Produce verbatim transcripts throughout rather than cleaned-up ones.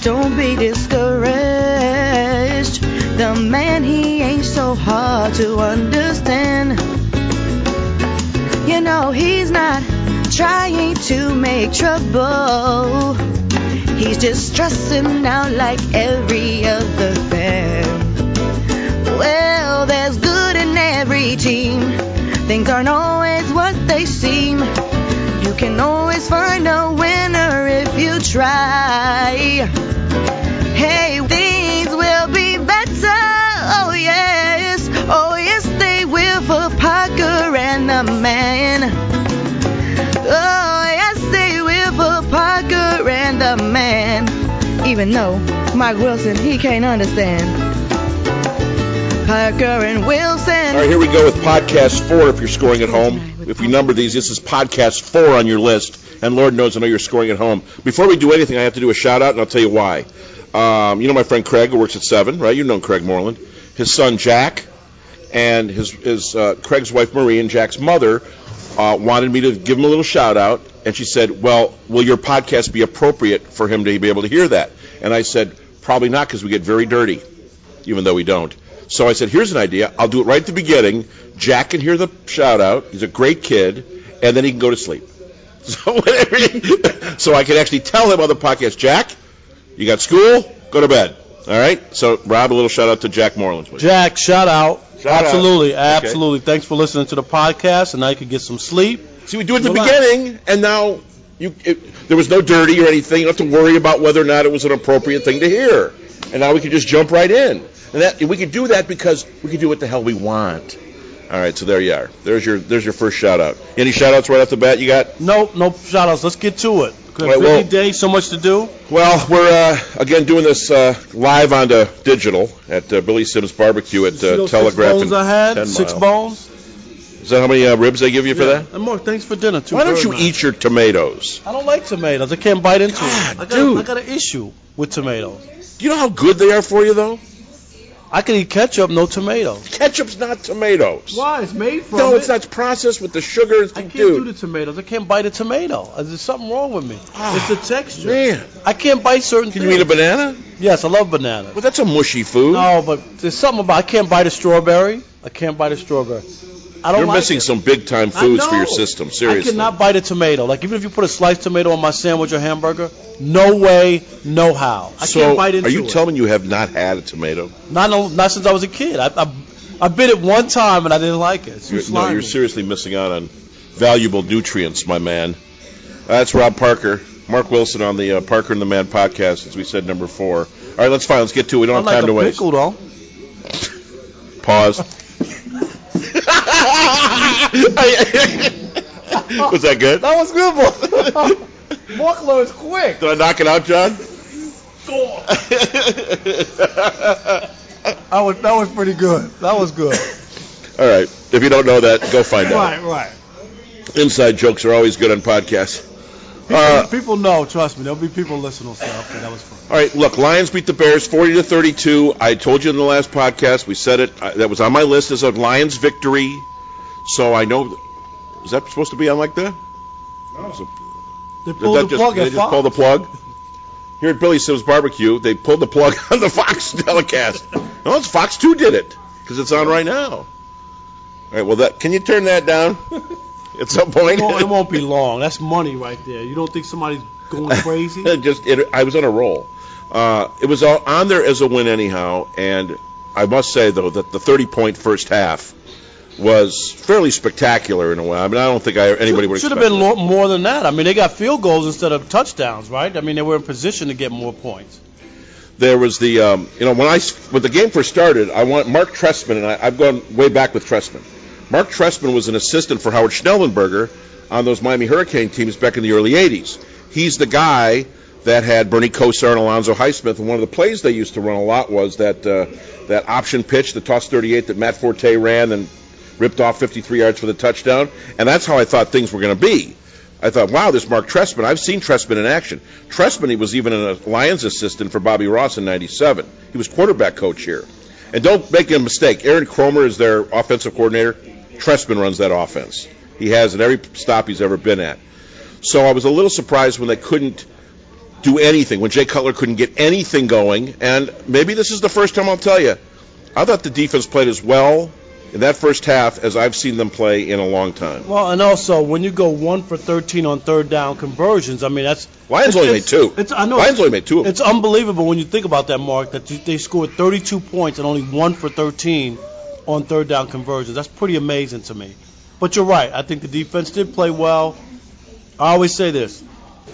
don't be discouraged. The man, he ain't so hard to understand. You know, he's not trying to make trouble. He's just stressing out like every other fan. Well, there's good in every team. Things aren't always what they seem. You can always find a winner if you try. Hey, things will be better. Oh yes, oh yes they will for Parker and the man. Oh yes they will for Parker and the man. Even though Mike Wilson, he can't understand. Parker and Wilson. All right, here we go with podcast four if you're scoring at home. If we number these, this is podcast four on your list. And Lord knows I know you're scoring at home. Before we do anything, I have to do a shout-out, and I'll tell you why. Um, you know my friend Craig, who works at Seven, right? You've known Craig Moreland. His son, Jack, and his, his uh, Craig's wife, Marie, and Jack's mother uh, wanted me to give him a little shout-out. And she said, well, will your podcast be appropriate for him to be able to hear that? And I said, probably not, because we get very dirty, even though we don't. So I said, here's an idea. I'll do it right at the beginning. Jack can hear the shout-out. He's a great kid. And then he can go to sleep. So, so I can actually tell him on the podcast, Jack, you got school? Go to bed. All right? So, Rob, a little shout-out to Jack Moreland, please. Jack, shout-out. Shout absolutely, out. absolutely. Okay. Thanks for listening to the podcast, and now you can get some sleep. See, we do it at the Relax. beginning, and now you it, there was no dirty or anything. You don't have to worry about whether or not it was an appropriate thing to hear. And now we can just jump right in. And that, we can do that because we can do what the hell we want. All right, so there you are. There's your there's your first shout-out. Any shout-outs right off the bat you got? Nope, no shout-outs. Let's get to it. Right, busy well, day, so much to do. Well, we're, uh, again, doing this uh, live on the digital at uh, Billy Sims Barbecue at uh, Telegraph. Six bones I had? Six bones? Is that how many uh, ribs they give you yeah. for that? And more, thanks for dinner, too. Why don't you nice. eat your tomatoes? I don't like tomatoes. I can't bite into God, it. I got, dude. I got an issue with tomatoes. Do you know how good they are for you, though? I can eat ketchup, no tomatoes. Ketchup's not tomatoes. Why? It's made from No, it. it's not. It's processed with the sugar. I can't dude. do the tomatoes. I can't bite a tomato. There's something wrong with me. Oh, it's the texture. Man. I can't bite certain Can things. you eat a banana? Yes, I love bananas. Well, that's a mushy food. No, but there's something about I can't bite a strawberry. I can't bite a strawberry. I don't You're like missing it. some big-time foods for your system, seriously. I cannot bite a tomato. Like, even if you put a sliced tomato on my sandwich or hamburger, no way, no how. I so can't bite into it. are you it. telling me you have not had a tomato? Not, no, not since I was a kid. I, I, I bit it one time, and I didn't like it. It's too You're, slimy. no, you're seriously missing out on valuable nutrients, my man. That's Rob Parker. Mark Wilson on the uh, Parker and the Man podcast, as we said, number four. All right, let's fine. Let's get to it. We don't I have time like to a pickle, waste. Though. Pause. Was that good? That was good, boy. Mark learns quick. Did I knock it out, John? That was, that was pretty good. That was good. All right. If you don't know that, go find out. Right, right. Inside jokes are always good on podcasts. People, Uh, people know, trust me. There'll be people listening. So okay, that was fun. All right, look, Lions beat the Bears forty to thirty-two. I told you in the last podcast, we said it. I, that was on my list as a Lions victory. So I know. Is that supposed to be on like that? No. So, They pulled that the just, plug they at just Fox. pulled the plug? Here at Billy Sims Barbecue, they pulled the plug on the Fox telecast. No, it's Fox two did it because it's on right now. All right, well, that can you turn that down at some point? It won't, it won't be long. That's money right there. You don't think somebody's going crazy? Just it, I was on a roll. Uh, it was all on there as a win anyhow, and I must say though that the thirty-point first half was fairly spectacular in a way. I mean, I don't think I, anybody would should expect have been lo- more than that. I mean, they got field goals instead of touchdowns, right? I mean, they were in position to get more points. There was the, um, you know, when I when the game first started, I want Mark Trestman, and I, I've gone way back with Trestman. Mark Trestman was an assistant for Howard Schnellenberger on those Miami Hurricane teams back in the early eighties. He's the guy that had Bernie Kosar and Alonzo Highsmith, and one of the plays they used to run a lot was that uh, that option pitch, the toss thirty-eight that Matt Forte ran and ripped off fifty-three yards for the touchdown, and that's how I thought things were going to be. I thought, wow, this Mark Trestman, I've seen Trestman in action. Trestman, he was even a Lions assistant for Bobby Ross in ninety-seven. He was quarterback coach here. And don't make a mistake, Aaron Cromer is their offensive coordinator. Trestman runs that offense. He has at every stop he's ever been at. So I was a little surprised when they couldn't do anything, when Jay Cutler couldn't get anything going. And maybe this is the first time I'll tell you, I thought the defense played as well in that first half as I've seen them play in a long time. Well, and also, when you go one for thirteen on third down conversions, I mean, that's... Lions only made two. It's, I know, Lions only made two of them. It's unbelievable when you think about that, Mark, that they scored thirty-two points and only one for thirteen on third down conversions. That's pretty amazing to me. But you're right. I think the defense did play well. I always say this.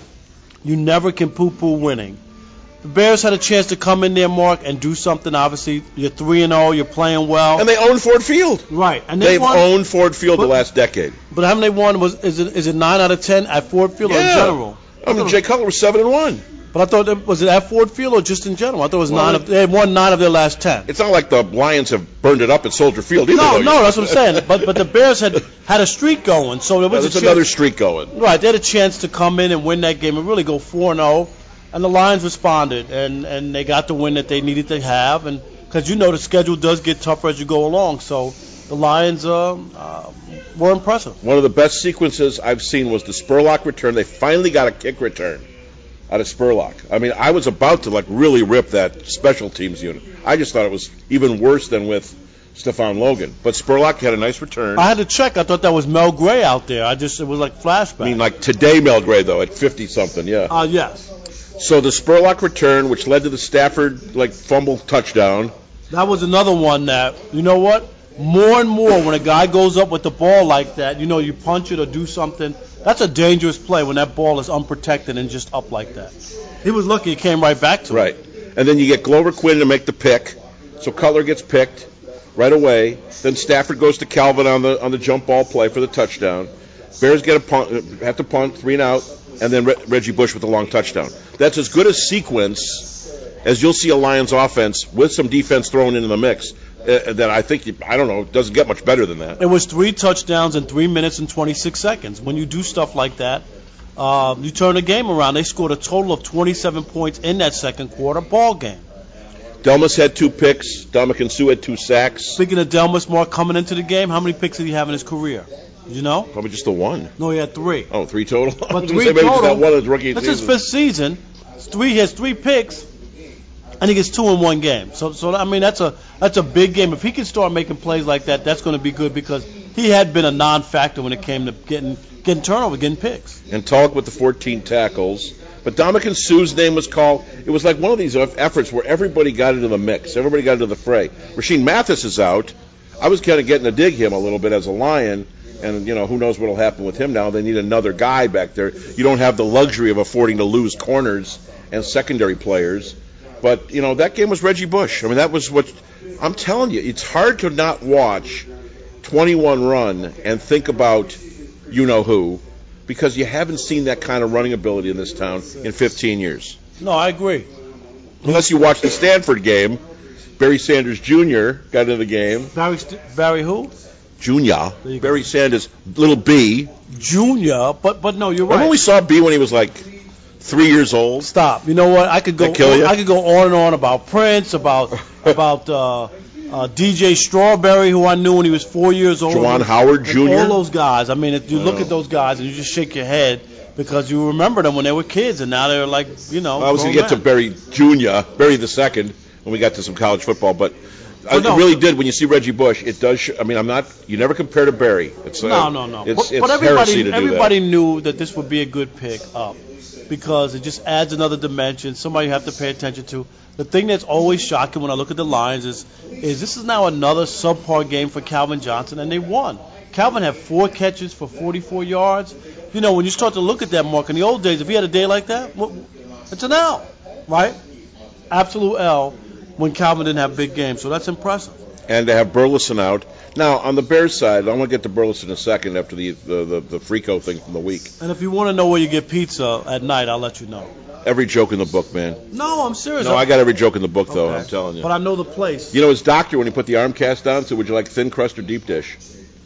You never can poo-poo winning. The Bears had a chance to come in there, Mark, and do something. Obviously, you're three and oh, you're playing well. And they own Ford Field. Right. And they They've won, owned Ford Field but, the last decade. But how many won? Was, is, it, is it nine out of ten at Ford Field yeah. or in general? I mean, Jay Cutler was seven and one. But I thought, it, was it at Ford Field or just in general? I thought it was well, nine of, they had won nine of their last ten. It's not like the Lions have burned it up at Soldier Field either. No, no, that's what I'm saying. But but the Bears had had a streak going, so there was yeah, a chance, another streak going. Right, they had a chance to come in and win that game and really go four and oh. And the Lions responded, and, and they got the win that they needed to have. And because you know the schedule does get tougher as you go along, so the Lions uh, uh, were impressive. One of the best sequences I've seen was the Spurlock return. They finally got a kick return out of Spurlock. I mean, I was about to like really rip that special teams unit. I just thought it was even worse than with Stephon Logan. But Spurlock had a nice return. I had to check. I thought that was Mel Gray out there. I just it was like flashback. I mean, like today, Mel Gray though at fifty something. Yeah. Uh, yes. So the Spurlock return, which led to the Stafford like fumble touchdown. That was another one that, you know what? More and more when a guy goes up with the ball like that, you know, you punch it or do something, that's a dangerous play when that ball is unprotected and just up like that. He was lucky it came right back to him. Right. And then you get Glover Quinn to make the pick. So Cutler gets picked right away. Then Stafford goes to Calvin on the on the jump ball play for the touchdown. Bears get a punt, have to punt, three and out, and then Re- Reggie Bush with a long touchdown. That's as good a sequence as you'll see a Lions offense with some defense thrown into the mix. Uh, that I think, I don't know, doesn't get much better than that. It was three touchdowns in three minutes and twenty-six seconds. When you do stuff like that, uh, you turn the game around. They scored a total of twenty-seven points in that second quarter ball game. Delmas had two picks. Dominican Sue had two sacks. Speaking of Delmas, Mark, coming into the game, how many picks did he have in his career? Did you know? Probably just the one. No, he had three. Oh, three total? But three maybe total. That one of his rookie That's season. his fifth season. Three, he has three picks, and he gets two in one game. So, so I mean, that's a that's a big game. If he can start making plays like that, that's going to be good because he had been a non-factor when it came to getting getting turnover, getting picks. And Tulloch with the fourteen tackles. But Dominican Sue's name was called. It was like one of these efforts where everybody got into the mix. Everybody got into the fray. Rasheed Mathis is out. I was kind of getting to dig him a little bit as a Lion. And, you know, who knows what will happen with him now. They need another guy back there. You don't have the luxury of affording to lose corners and secondary players. But, you know, that game was Reggie Bush. I mean, that was what – I'm telling you, it's hard to not watch twenty-one run and think about you-know-who because you haven't seen that kind of running ability in this town in fifteen years. No, I agree. Unless you watch the Stanford game, Barry Sanders Junior got into the game. Barry, St- Barry who? Junior. Barry Sanders, little B. Junior, but but no, you're right. Remember we saw B when he was like three years old? Stop. You know what? I could go. I could go on and on about Prince, about about uh, uh, D J Strawberry, who I knew when he was four years old. Juwan Howard Junior All those guys. I mean, if you I look know. at those guys and you just shake your head because you remember them when they were kids, and now they're like, you know. Well, I was going to get to Barry Junior, Barry the second, when we got to some college football, but. I, no, it really did. When you see Reggie Bush, it does. Sh- I mean, I'm not. You never compare to Barry. It's uh, no, no, no. It's, but it's but heresy everybody, to do everybody that. knew that this would be a good pick up because it just adds another dimension. Somebody you have to pay attention to. The thing that's always shocking when I look at the Lions is, is this is now another subpar game for Calvin Johnson, and they won. Calvin had four catches for forty-four yards. You know, when you start to look at that, Mark, in the old days, if he had a day like that, well, it's an L, right? Absolute L when Calvin didn't have big games. So that's impressive. And to have Burleson out. Now, on the Bears side, I want to get to Burleson in a second after the the, the, the Frico thing from the week. And if you want to know where you get pizza at night, I'll let you know. Every joke in the book, man. No, I'm serious. No, I got every joke in the book, though, Okay. I'm telling you. But I know the place. You know, his doctor, when he put the arm cast down, said, would you like thin crust or deep dish?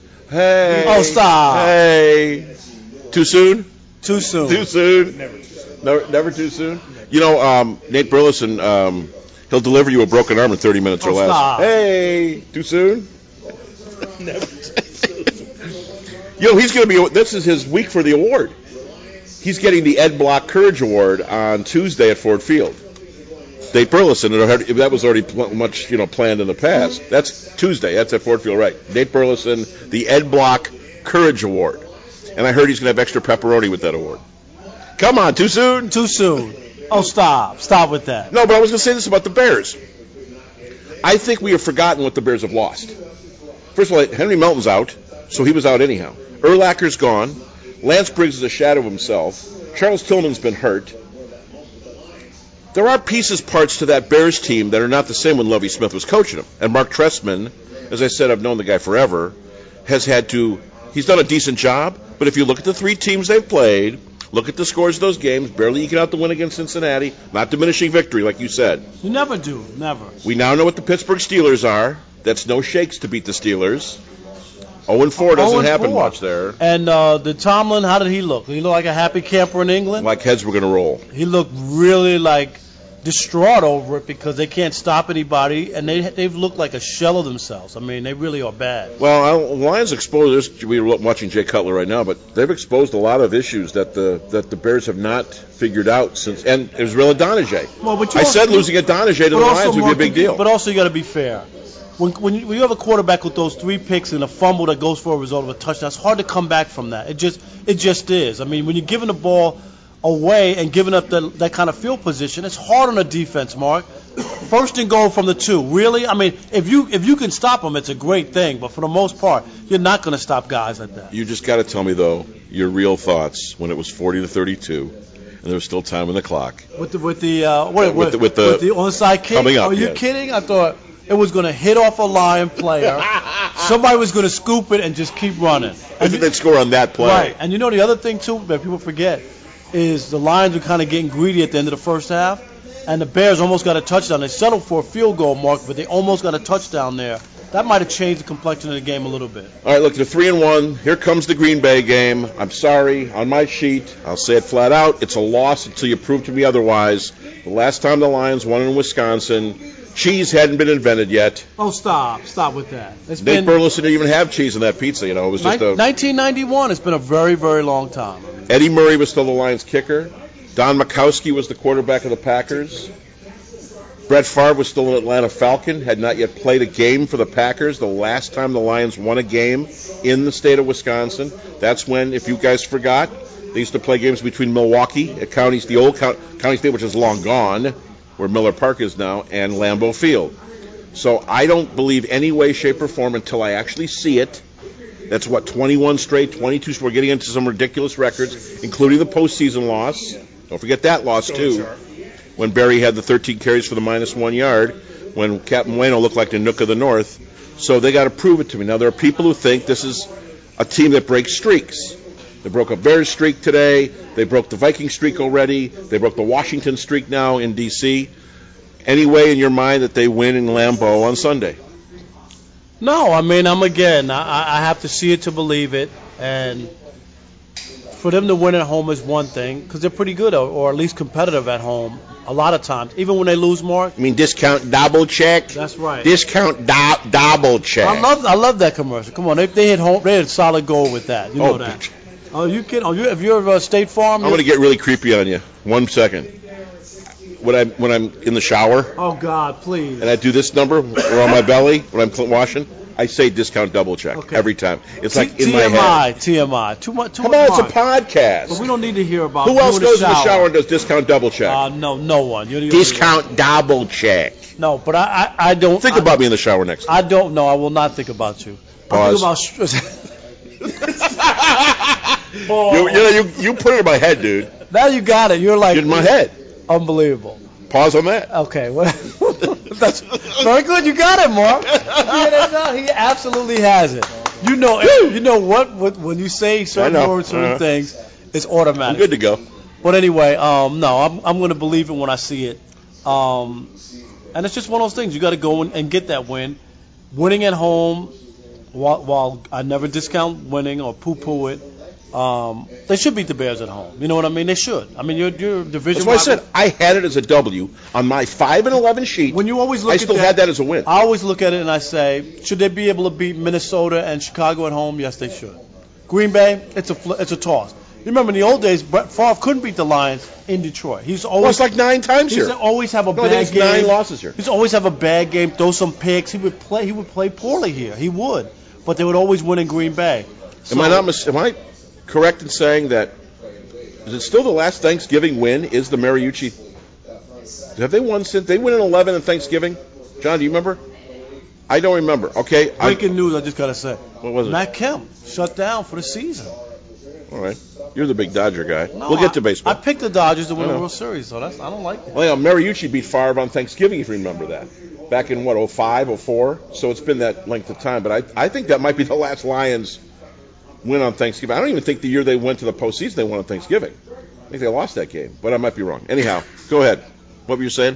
Hey. Oh, stop. Hey. Too soon? Too soon. Too soon? Never too soon. Never, never too soon? You know, um, Nate Burleson, um, he'll deliver you a broken arm in thirty minutes Oh, or less. stop. Hey. Too soon? Never too soon. You know, he's going to be, this is his week for the award. He's getting the Ed Block Courage Award on Tuesday at Ford Field. Nate Burleson, that was already much, you know, planned in the past. That's Tuesday. That's at Ford Field, right? Nate Burleson, the Ed Block Courage Award, and I heard he's going to have extra pepperoni with that award. Come on, too soon? Too soon. Oh, stop. Stop with that. No, but I was going to say this about the Bears. I think we have forgotten what the Bears have lost. First of all, Henry Melton's out, so he was out anyhow. Urlacher's gone. Lance Briggs is a shadow of himself. Charles Tillman's been hurt. There are pieces, parts to that Bears team that are not the same when Lovie Smith was coaching them. And Mark Trestman, as I said, I've known the guy forever, has had to, he's done a decent job, but if you look at the three teams they've played, look at the scores of those games, barely eking out the win against Cincinnati, not diminishing victory, like you said. You never do, never. We now know what the Pittsburgh Steelers are. That's no shakes to beat the Steelers. oh and four doesn't happen much there. And uh, the Tomlin, how did he look? He looked like a happy camper in England? Like heads were going to roll. He looked really like distraught over it because they can't stop anybody, and they, they've looked like a shell of themselves. I mean, they really are bad. Well, Lions exposed, we're watching Jay Cutler right now, but they've exposed a lot of issues that the that the Bears have not figured out since, and Israel Adonijay. Well, but I said losing Adonijay to the Lions would be a big deal. But also you got to be fair. When, when, you, when you have a quarterback with those three picks and a fumble that goes for a result of a touchdown, it's hard to come back from that. It just it just is. I mean, when you're giving the ball away and giving up the, that kind of field position, it's hard on a defense, Mark. First and goal from the two. Really? I mean, if you if you can stop them, it's a great thing. But for the most part, you're not going to stop guys like that. You just got to tell me, though, your real thoughts when it was forty to thirty-two and there was still time on the clock. With the with the uh, what, with, with, the, with the with the onside kick. Coming up, Are you yes. kidding? I thought it was going to hit off a Lion player. Somebody was going to scoop it and just keep running. I think they'd score on that play. Right. And you know the other thing too that people forget is the Lions were kind of getting greedy at the end of the first half, and the Bears almost got a touchdown. They settled for a field goal, Mark, but they almost got a touchdown there. That might have changed the complexion of the game a little bit. All right, look, the three and one. Here comes the Green Bay game. I'm sorry, on my sheet, I'll say it flat out. It's a loss until you prove to me otherwise. The last time the Lions won in Wisconsin, cheese hadn't been invented yet. Oh, stop. Stop with that. It's Nate been Burleson didn't even have cheese in that pizza, you know. It was just a... nineteen ninety-one. It's been a very, very long time. Eddie Murray was still the Lions kicker. Don Majkowski was the quarterback of the Packers. Brett Favre was still an Atlanta Falcon, had not yet played a game for the Packers the last time the Lions won a game in the state of Wisconsin. That's when, if you guys forgot, they used to play games between Milwaukee, at County, the old County State, which is long gone, where Miller Park is now, and Lambeau Field. So I don't believe any way, shape, or form until I actually see it. That's what, twenty-one straight, twenty-two straight. We're getting into some ridiculous records, including the postseason loss. Don't forget that loss, too, when Barry had the thirteen carries for the minus one yard, when Captain Wayno looked like the Nook of the North. So they got to prove it to me. Now, there are people who think this is a team that breaks streaks. They broke a Bears streak today. They broke the Viking streak already. They broke the Washington streak now in D C Any way in your mind that they win in Lambeau on Sunday? No, I mean, I'm again, I, I have to see it to believe it, and for them to win at home is one thing, because they're pretty good, or, or at least competitive at home a lot of times, even when they lose, Mark. I mean, discount double check? That's right. Discount do- double check. I love I love that commercial. Come on, they, they hit home, they hit solid goal with that. You know oh, that. Bitch. Oh, you kidding? Oh, you, if you're uh, State Farm, I'm going to get really creepy on you. One second. When I'm when I'm in the shower. Oh God, please. And I do this number, or on my belly when I'm washing. I say discount double check okay. every time. It's T- like in T M I, my head. T M I. Too much. Too Come much on, it's a podcast. But we don't need to hear about. Who else goes in the shower and does discount double check? Uh, no, no one. You're the discount one. Double check. No, but I, I, I don't. Think I, about me in the shower next time. I don't know. I will not think about you. Pause. I'll think about. oh. you, you, know, you, you put it in my head, dude. Now you got it. You're like. You're in my head. Unbelievable. Pause on that. Okay, well, that's very good. You got it, Mark. He absolutely has it. You know, you know what? When you say certain words, certain uh-huh. things, it's automatic. I'm good to go. But anyway, um, no, I'm I'm going to believe it when I see it. Um, and it's just one of those things. You got to go and, and get that win. Winning at home, while, while I never discount winning or poo-poo it. Um, they should beat the Bears at home. You know what I mean? They should. I mean, you're, you're division. That's why I said I had it as a W on my five and eleven sheet. When you always look I at still that, had that as a win. I always look at it and I say, should they be able to beat Minnesota and Chicago at home? Yes, they should. Green Bay, it's a it's a toss. You remember in the old days, Brett Favre couldn't beat the Lions in Detroit. He's always Lost like nine times he here. used to always have a No, I think bad it's game. nine losses here. He used to always have a bad game, throw some picks. He would play. He would play poorly here. He would, but they would always win in Green Bay. So, Am I not? Mis- am I correct in saying that? Is it still the last Thanksgiving win? Is the Mariucci? Have they won since they win in eleven on Thanksgiving? John, do you remember? I don't remember. Okay. Breaking I, news, I just gotta say. What was it? Matt Kemp shut down for the season. All right. You're the big Dodger guy. No, we'll get I, to baseball. I picked the Dodgers to win I the know. World Series, so that's I don't like that. Well, yeah, Mariucci beat Favre on Thanksgiving, if you remember that. Back in, what, oh five, oh four? So it's been that length of time. But I, I think that might be the last Lions win on Thanksgiving. I don't even think the year they went to the postseason they won on Thanksgiving. I think they lost that game, but I might be wrong. Anyhow, go ahead. What were you saying?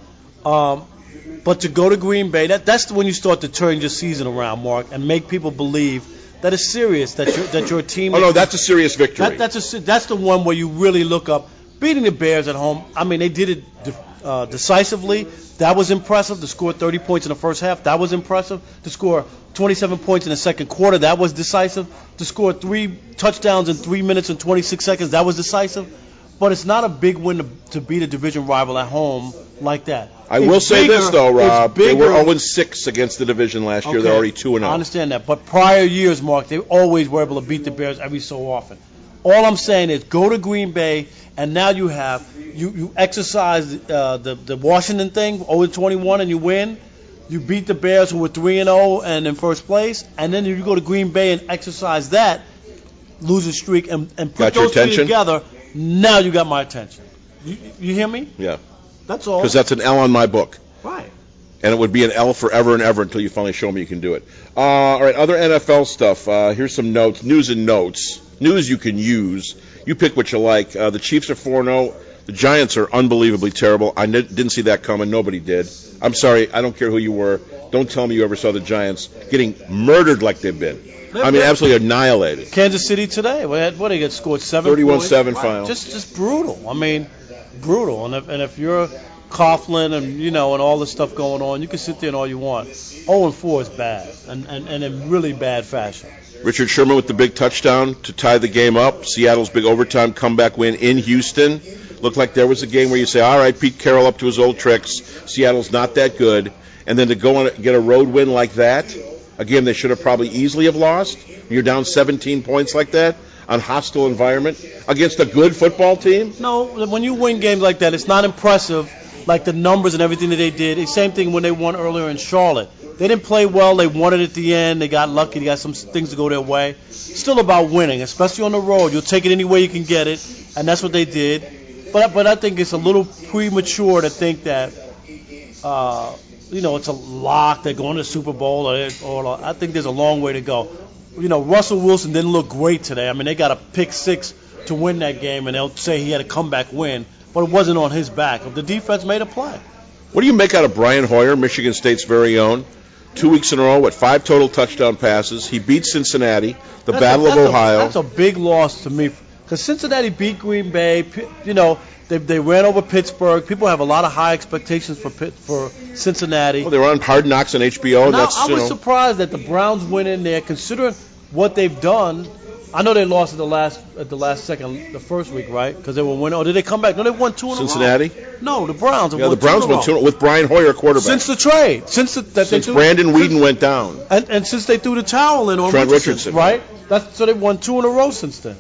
Um, but to go to Green Bay, that, that's when you start to turn your season around, Mark, and make people believe that it's serious, that your that your team. Oh no, that's a serious victory. That, that's a that's the one where you really look up. Beating the Bears at home, I mean, they did it uh, decisively. That was impressive. To score thirty points in the first half, that was impressive. To score twenty-seven points in the second quarter, that was decisive. To score three touchdowns in three minutes and twenty-six seconds, that was decisive. But it's not a big win to, to beat a division rival at home like that. I It's will say bigger- this, though, Rob. it's They were bigger- oh and six against the division last year. Okay, They're already two and I oh. understand that. But prior years, Mark, they always were able to beat the Bears every so often. All I'm saying is go to Green Bay, and now you have you, you exercise uh, the, the Washington thing, oh and twenty-one, and you win. You beat the Bears, who were three and oh and in first place. And then you go to Green Bay and exercise that losing streak and, and put Got your those three attention? together. Now you got my attention. You, you hear me? Yeah, That's all. because that's an L on my book. Right. And it would be an L forever and ever until you finally show me you can do it. Uh, all right, other N F L stuff. Uh, here's some notes, news and notes. News you can use. You pick what you like. Uh, the Chiefs are four and oh. The Giants are unbelievably terrible. I n- didn't see that coming. Nobody did. I'm sorry. I don't care who you were. Don't tell me you ever saw the Giants getting murdered like they've been. I mean, absolutely annihilated. Kansas City today. What did what, they get scored seven? thirty-one points? seven Right. final. Just just brutal. I mean, brutal. And if and if you're Coughlin and you know and all this stuff going on, you can sit there and all you want. oh and four is bad, and, and and in really bad fashion. Richard Sherman with the big touchdown to tie the game up. Seattle's big overtime comeback win in Houston. Looked like there was a game where you say, all right, Pete Carroll up to his old tricks. Seattle's not that good. And then to go and get a road win like that, a game they should have probably easily have lost. You're down seventeen points like that on hostile environment against a good football team. No, when you win games like that, it's not impressive like the numbers and everything that they did. It's the same thing when they won earlier in Charlotte. They didn't play well. They won it at the end. They got lucky. They got some things to go their way. Still about winning, especially on the road. You'll take it any way you can get it, and that's what they did. But but I think it's a little premature to think that, uh, you know, it's a lock. They're going to the Super Bowl, or, or I think there's a long way to go. You know, Russell Wilson didn't look great today. I mean, they got a pick six to win that game, and they'll say he had a comeback win, but it wasn't on his back. The defense made a play. What do you make out of Brian Hoyer, Michigan State's very own? Two weeks in a row with five total touchdown passes. He beat Cincinnati, the That's Battle a, of that's Ohio. A, that's a big loss to me because Cincinnati beat Green Bay. You know, they they ran over Pittsburgh. People have a lot of high expectations for Pitt, for Cincinnati. Well, they were on Hard Knocks on H B O. And now, that's, I you was know, surprised that the Browns went in there, considering what they've done. I know they lost at the last at the last second, the first week, right? Because they were winning. Or did they come back? No, they won two in Cincinnati? a row. No, the Browns. Have Yeah, won the Browns two in a won two row. with Brian Hoyer quarterback. Since the trade, since the, that Since they threw, Brandon since- Weeden went down. and, and since they threw the towel in on Trent Richardson, Richardson. right? That's so they won two in a row since then.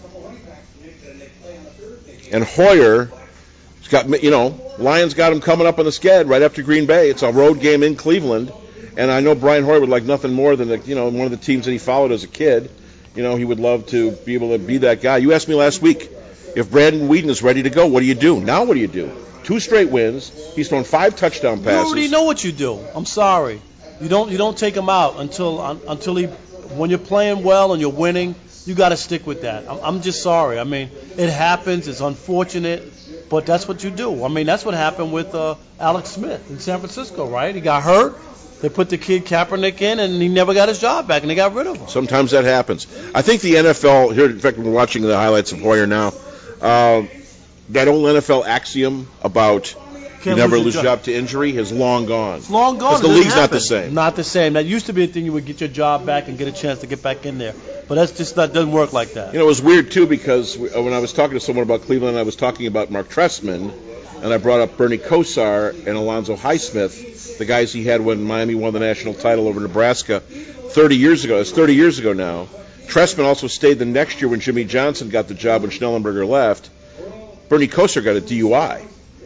And Hoyer, has got you know, Lions got him coming up on the sked right after Green Bay. It's a road game in Cleveland, and I know Brian Hoyer would like nothing more than the, you know one of the teams that he followed as a kid. You know, he would love to be able to be that guy. You asked me last week if Brandon Weeden is ready to go. What do you do now? What do you do? Two straight wins. He's thrown five touchdown You passes. already know what you do. I'm sorry. You don't you don't take him out until un, until he when you're playing well and you're winning. You got to stick with that. I'm, I'm just sorry. I mean, it happens. It's unfortunate, but that's what you do. I mean, that's what happened with uh, Alex Smith in San Francisco, right? He got hurt. They put the kid Kaepernick in, and he never got his job back, and they got rid of him. Sometimes that happens. I think the N F L here. In fact, we're watching the highlights of Hoyer now. Uh, that old N F L axiom about you Can't never lose lose your your job. job to injury has long gone. It's long gone. Because the It league's doesn't not the happen. same. Not the same. That used to be a thing you would get your job back and get a chance to get back in there. But that's just that doesn't work like that. You know, it was weird, too, because when I was talking to someone about Cleveland, I was talking about Mark Trestman, and I brought up Bernie Kosar and Alonzo Highsmith, the guys he had when Miami won the national title over Nebraska thirty years ago. It's thirty years ago now. Trestman also stayed the next year when Jimmy Johnson got the job when Schnellenberger left. Bernie Kosar got a D U I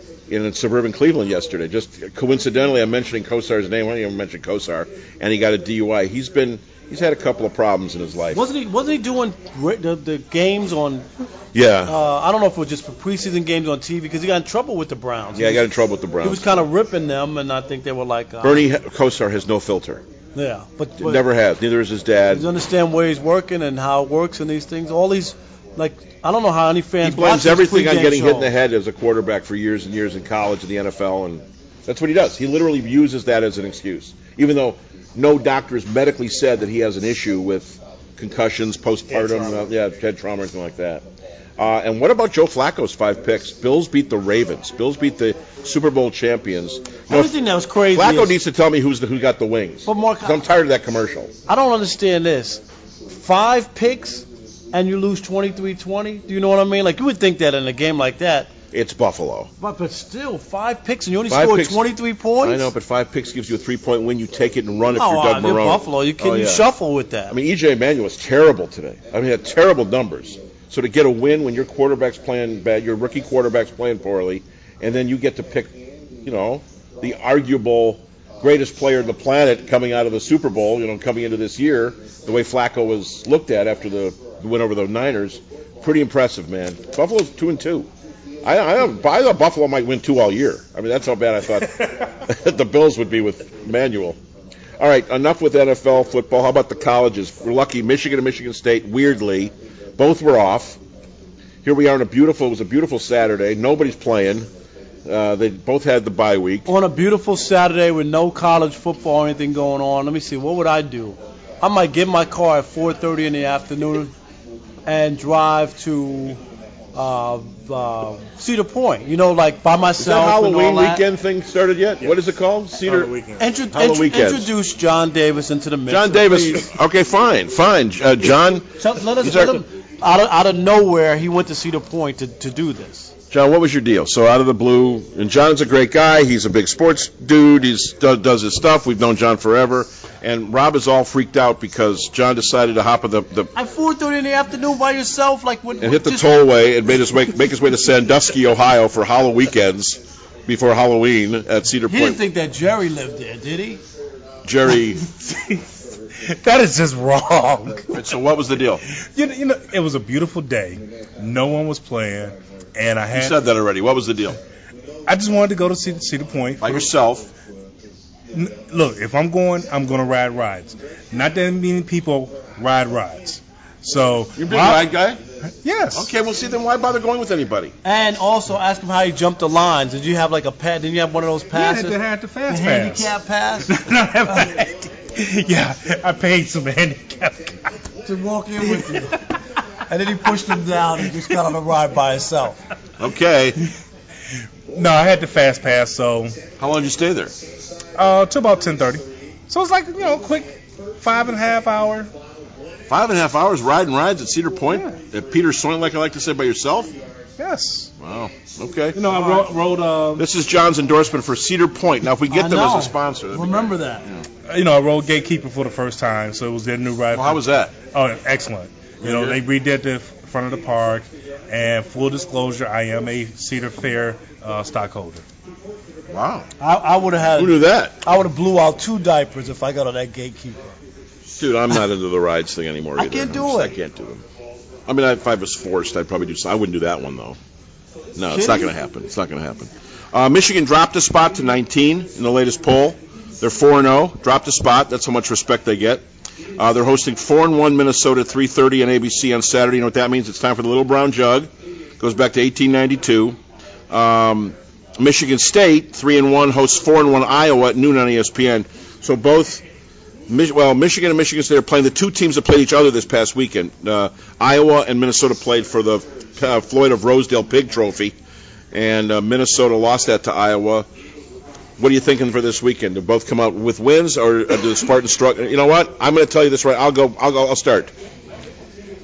in suburban Cleveland yesterday. Just coincidentally, I'm mentioning Kosar's name. I don't even mention Kosar, and he got a D U I. He's been he's had a couple of problems in his life. Wasn't he wasn't he doing the, the games on? Yeah. Uh, I don't know if it was just for preseason games on T V because he got in trouble with the Browns. Yeah, he was, got in trouble with the Browns. He was kind of ripping them, and I think they were like. Uh, Bernie Kosar has no filter. Yeah, but, but never has. Neither is his dad. He understand where he's working and how it works and these things. All these, like, I don't know how any fans. He blames everything on getting show. hit in the head as a quarterback for years and years in college and the N F L, and that's what he does. He literally uses that as an excuse, even though no doctor has medically said that he has an issue with concussions, postpartum, uh, yeah, head trauma, or anything like that. Uh, and what about Joe Flacco's five picks? Bills beat the Ravens. Bills beat the Super Bowl champions. The only thing that was crazy Flacco is, needs to tell me who's the, who got the wings. But Mark, I'm tired of that commercial. I don't understand this. Five picks and you lose twenty-three twenty? Do you know what I mean? Like, you would think that in a game like that. It's Buffalo. But but still, five picks and you only five scored picks, twenty-three points? I know, but five picks gives you a three-point win. You take it and run if oh, you're Doug uh, Marrone. Buffalo. You can oh, yeah. you shuffle with that. I mean, E J Manuel was terrible today. I mean, he had terrible numbers. So to get a win when your quarterback's playing bad, your rookie quarterback's playing poorly, and then you get to pick, you know, the arguable greatest player on the planet coming out of the Super Bowl, you know, coming into this year, the way Flacco was looked at after the win over the Niners, pretty impressive, man. Buffalo's two and two. I, I, I thought Buffalo might win two all year. I mean, that's how bad I thought the Bills would be with Manuel. All right, enough with N F L football. How about the colleges? We're lucky. Michigan and Michigan State, weirdly, both were off. Here we are on a beautiful, it was a beautiful Saturday. Nobody's playing. Uh, they both had the bye week. On a beautiful Saturday with no college football or anything going on, let me see, what would I do? I might get my car at four thirty in the afternoon and drive to uh, uh, Cedar Point, you know, like by myself. Is that Halloween and all that. weekend thing started yet? Yes. What is it called? Cedar weekend. Intro- Halloween intro- introduce John Davis into the mix. John Davis. Okay, fine, fine. Uh, John. So let us let him, out of out of nowhere, he went to Cedar Point to, to do this. John, what was your deal? So out of the blue, and John's a great guy. He's a big sports dude. He do, does his stuff. We've known John forever. And Rob is all freaked out because John decided to hop on the, the at four thirty in the afternoon by yourself, like what? and hit the tollway and made his make make his way to Sandusky, Ohio, for Halloween weekends before Halloween at Cedar He Point. didn't think that Jerry lived there, did he? Jerry. That is just wrong. So what was the deal? You know, you know, it was a beautiful day. No one was playing, and I had. You said that already. What was the deal? I just wanted to go to Cedar, Cedar Point. By yourself. N- Look, if I'm going, I'm going to ride rides. Not that many people ride rides. So You're a big ride guy? Yes. Okay, well, see, then why bother going with anybody? And also ask him how he jumped the lines. Did you have like a pad? Didn't you have one of those passes? Yeah, they had the the fast pass. handicap pass? Yeah, I paid some handicap guy to walk in with you. And then he pushed him down and just got on a ride by himself. Okay. No, I had the fast pass, so. How long did you stay there? Uh, to about ten thirty. So it's like, you know, quick five and a half hour. Five and a half hours riding rides at Cedar Point? Yeah. At Peter Soin, like I like to say, by yourself? Yes. Wow. Okay. You know, I rode. rode um, This is John's endorsement for Cedar Point. Now, if we get I them know. as a sponsor. that'd be Remember great. that. Yeah. you know, I rode Gatekeeper for the first time, so it was their new ride. Well, how was that? Oh, excellent. You know, Yeah. they redid the front of the park, and full disclosure, I am a Cedar Fair uh, stockholder. Wow. I, I would have had. Who knew that? I would have blew out two diapers if I got on that Gatekeeper. Dude, I'm not into the rides thing anymore I either. can't do I'm just- it. I can't do them. I mean, if I was forced, I'd probably do some. I wouldn't do that one, though. No, it's not Kidding? going to happen. It's not going to happen. Uh, Michigan dropped a spot to nineteen in the latest poll. They're four and oh. Dropped a spot. That's how much respect they get. Uh, they're hosting four and one Minnesota, three thirty on A B C on Saturday. You know what that means? It's time for the Little Brown Jug. Goes back to eighteen ninety-two. Um, Michigan State, three and one, hosts four and one Iowa at noon on E S P N. So both, well, Michigan and Michigan State are playing the two teams that played each other this past weekend. Uh, Iowa and Minnesota played for the uh, Floyd of Rosedale Pig Trophy, and uh, Minnesota lost that to Iowa. What are you thinking for this weekend? Do both come out with wins, or do the Spartans struggle? You know what? I'm going to tell you this right. I'll go. I'll go. I'll start.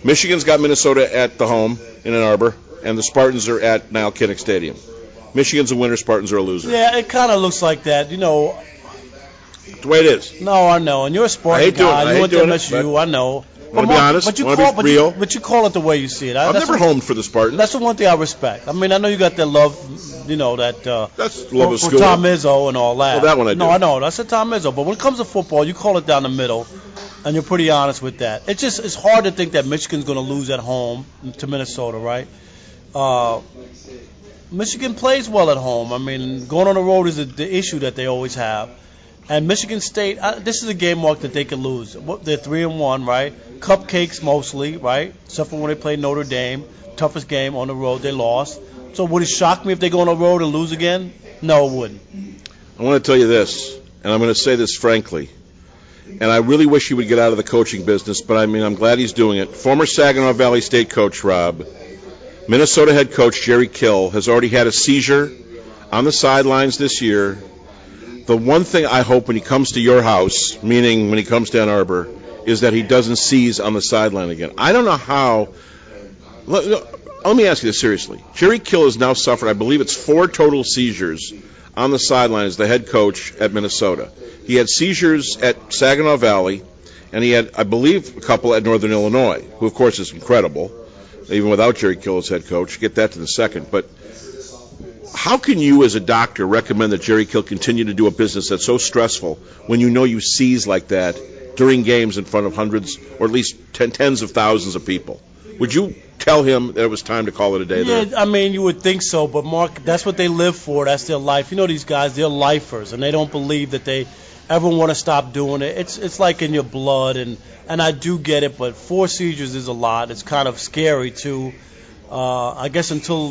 Michigan's got Minnesota at the home in Ann Arbor, and the Spartans are at Nile Kinnick Stadium. Michigan's a winner, Spartans are a loser. Yeah, it kind of looks like that. You know, It's the way it is. no, I know. And you're a sports I hate doing it. I guy. hate You went to doing it, M S U, but- I know. Wanna But be Mark- honest? But you Wanna call, be but real? You, but you call it the way you see it. I, I've that's never what, homed for the Spartans. That's the one thing I respect. I mean, I know you got that love, you know, that uh, That's love for, of for school. Tom Izzo and all that. Well, that one I No, do. I know. That's a Tom Izzo. But when it comes to football, you call it down the middle, and you're pretty honest with that. It's just it's hard to think that Michigan's going to lose at home to Minnesota, right? Uh, Michigan plays well at home. I mean, going on the road is a, the issue that they always have. And Michigan State, uh, this is a game, Mark, that they could lose. What- They're three and one, right? Cupcakes mostly, right? Except for when they played Notre Dame, toughest game on the road, they lost. So would it shock me if they go on the road and lose again? No, it wouldn't. I want to tell you this, and I'm going to say this frankly, and I really wish he would get out of the coaching business, but I mean, I'm glad he's doing it. Former Saginaw Valley State coach, Rob, Minnesota head coach Jerry Kill has already had a seizure on the sidelines this year. The one thing I hope when he comes to your house, meaning when he comes to Ann Arbor, is that he doesn't seize on the sideline again. I don't know how. Let, let me ask you this seriously. Jerry Kill has now suffered, I believe it's four total seizures on the sideline as the head coach at Minnesota. He had seizures at Saginaw Valley, and he had, I believe, a couple at Northern Illinois, who, of course, is incredible, even without Jerry Kill as head coach. Get that to the second. But how can you, as a doctor, recommend that Jerry Kill continue to do a business that's so stressful when you know you seize like that during games in front of hundreds or at least ten, tens of thousands of people? Would you tell him that it was time to call it a day Yeah, there? I mean, you would think so, but Mark, that's what they live for. That's their life. You know, these guys, they're lifers, and they don't believe that they ever want to stop doing it. It's it's like in your blood, and, and I do get it, but four seizures is a lot. It's kind of scary, too. Uh, I guess until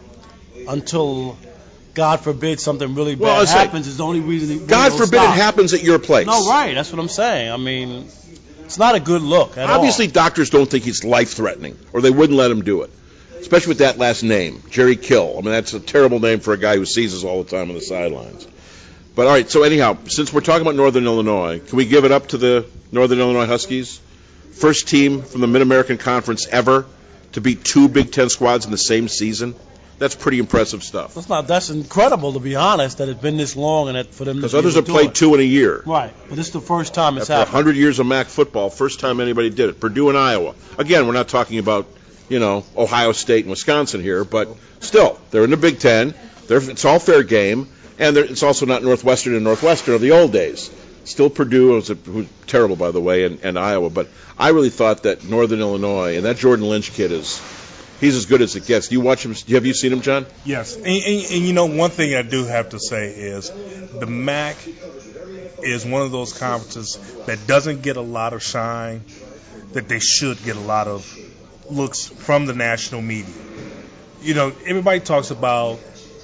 until God forbid something really bad Well, I say, happens is the only reason. He, God he'll forbid stop. it happens at your place. No, right. That's what I'm saying. I mean, it's not a good look at Obviously, all. doctors don't think he's life-threatening, or they wouldn't let him do it, especially with that last name, Jerry Kill. I mean, that's a terrible name for a guy who seizes all the time on the sidelines. But, all right, so anyhow, since we're talking about Northern Illinois, can we give it up to the Northern Illinois Huskies? First team from the Mid-American Conference ever to beat two Big Ten squads in the same season. That's pretty impressive stuff. That's not. That's incredible, to be honest, that it's been this long and that for them to Because be others able have to do played it. two in a year. Right, but this is the first time it's After one happened. hundred years of M A C football, first time anybody did it. Purdue and Iowa. Again, we're not talking about, you know, Ohio State and Wisconsin here, but still, they're in the Big Ten. They're, it's all fair game, and they're- it's also not Northwestern and Northwestern of the old days. Still Purdue, was a, who's terrible, by the way, and, and Iowa. But I really thought that Northern Illinois, and that Jordan Lynch kid is, he's as good as it gets. Do you watch him? Have you seen him, John? Yes, and, and, and you know, one thing I do have to say is the M A C is one of those conferences that doesn't get a lot of shine, that they should get a lot of looks from the national media. You know, everybody talks about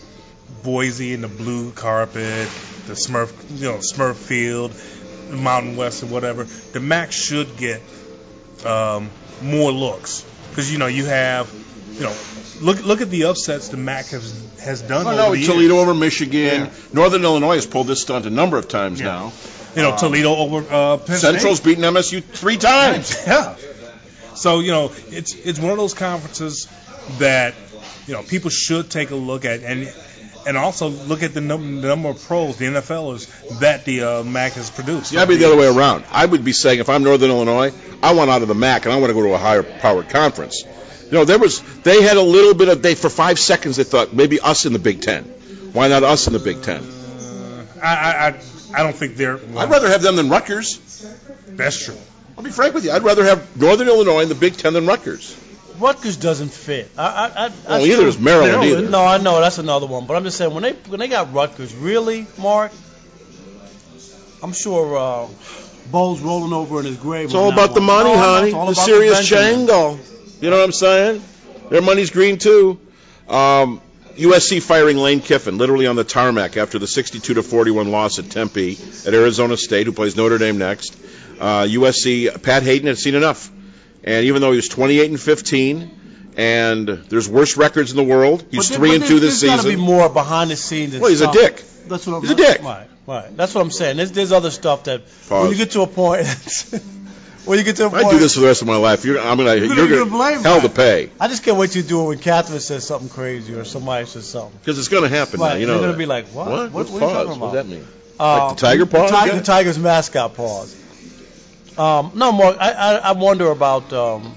Boise and the blue carpet, the Smurf, you know, Smurf Field, the Mountain West, or whatever. The M A C should get um, more looks because you know you have, you know, look look at the upsets the M A C has has done. Oh, over no, the Toledo years. over Michigan. Yeah. Northern Illinois has pulled this stunt a number of times Yeah. now. You know, Toledo over uh, Penn State. Central's beaten M S U three times. Yeah. So you know, it's it's one of those conferences that you know people should take a look at, and and also look at the num- number of pros, the N F Lers that the uh, M A C has produced. Yeah, I'd be the other way around. I would be saying if I'm Northern Illinois, I want out of the M A C and I want to go to a higher powered conference. You know, there was they had a little bit of they for five seconds they thought maybe us in the Big Ten. Why not us in the Big Ten? I I, I, I don't think they're. Well, I'd rather have them than Rutgers. That's true. I'll be frank with you. I'd rather have Northern Illinois in the Big Ten than Rutgers. Rutgers doesn't fit. I, I, I, I Well, neither does Maryland either. No, I know that's another one. But I'm just saying when they when they got Rutgers, really, Mark, I'm sure uh, Bo's rolling over in his grave. It's all about the money, honey. The serious jangle. You know what I'm saying? Their money's green too. Um, U S C firing Lane Kiffin, literally on the tarmac after the sixty-two to forty-one loss at Tempe at Arizona State, who plays Notre Dame next. Uh, U S C, Pat Hayden had seen enough. And even though he was twenty-eight and fifteen, and there's worse records in the world, he's but three there, and two this there's season. There's got to be more behind the scenes. Well, he's stuff. a dick. That's what I'm, He's a dick. Right, right. That's what I'm saying. There's, there's other stuff that Pause. when you get to a point, When you get to a If I point, do this for the rest of my life, you're, I'm gonna, You're you're gonna gonna blame hell that. to pay. I just can't wait to do it when Catherine says something crazy or somebody says something. Because it's gonna happen now. Right, You know. they're gonna that. be like, what? What? What, What's what are you paws? talking What about? does that mean? Uh, Like the tiger the, paws? ti- again? the Tigers mascot paws. Um, no, Mark, I, I, I wonder about, um,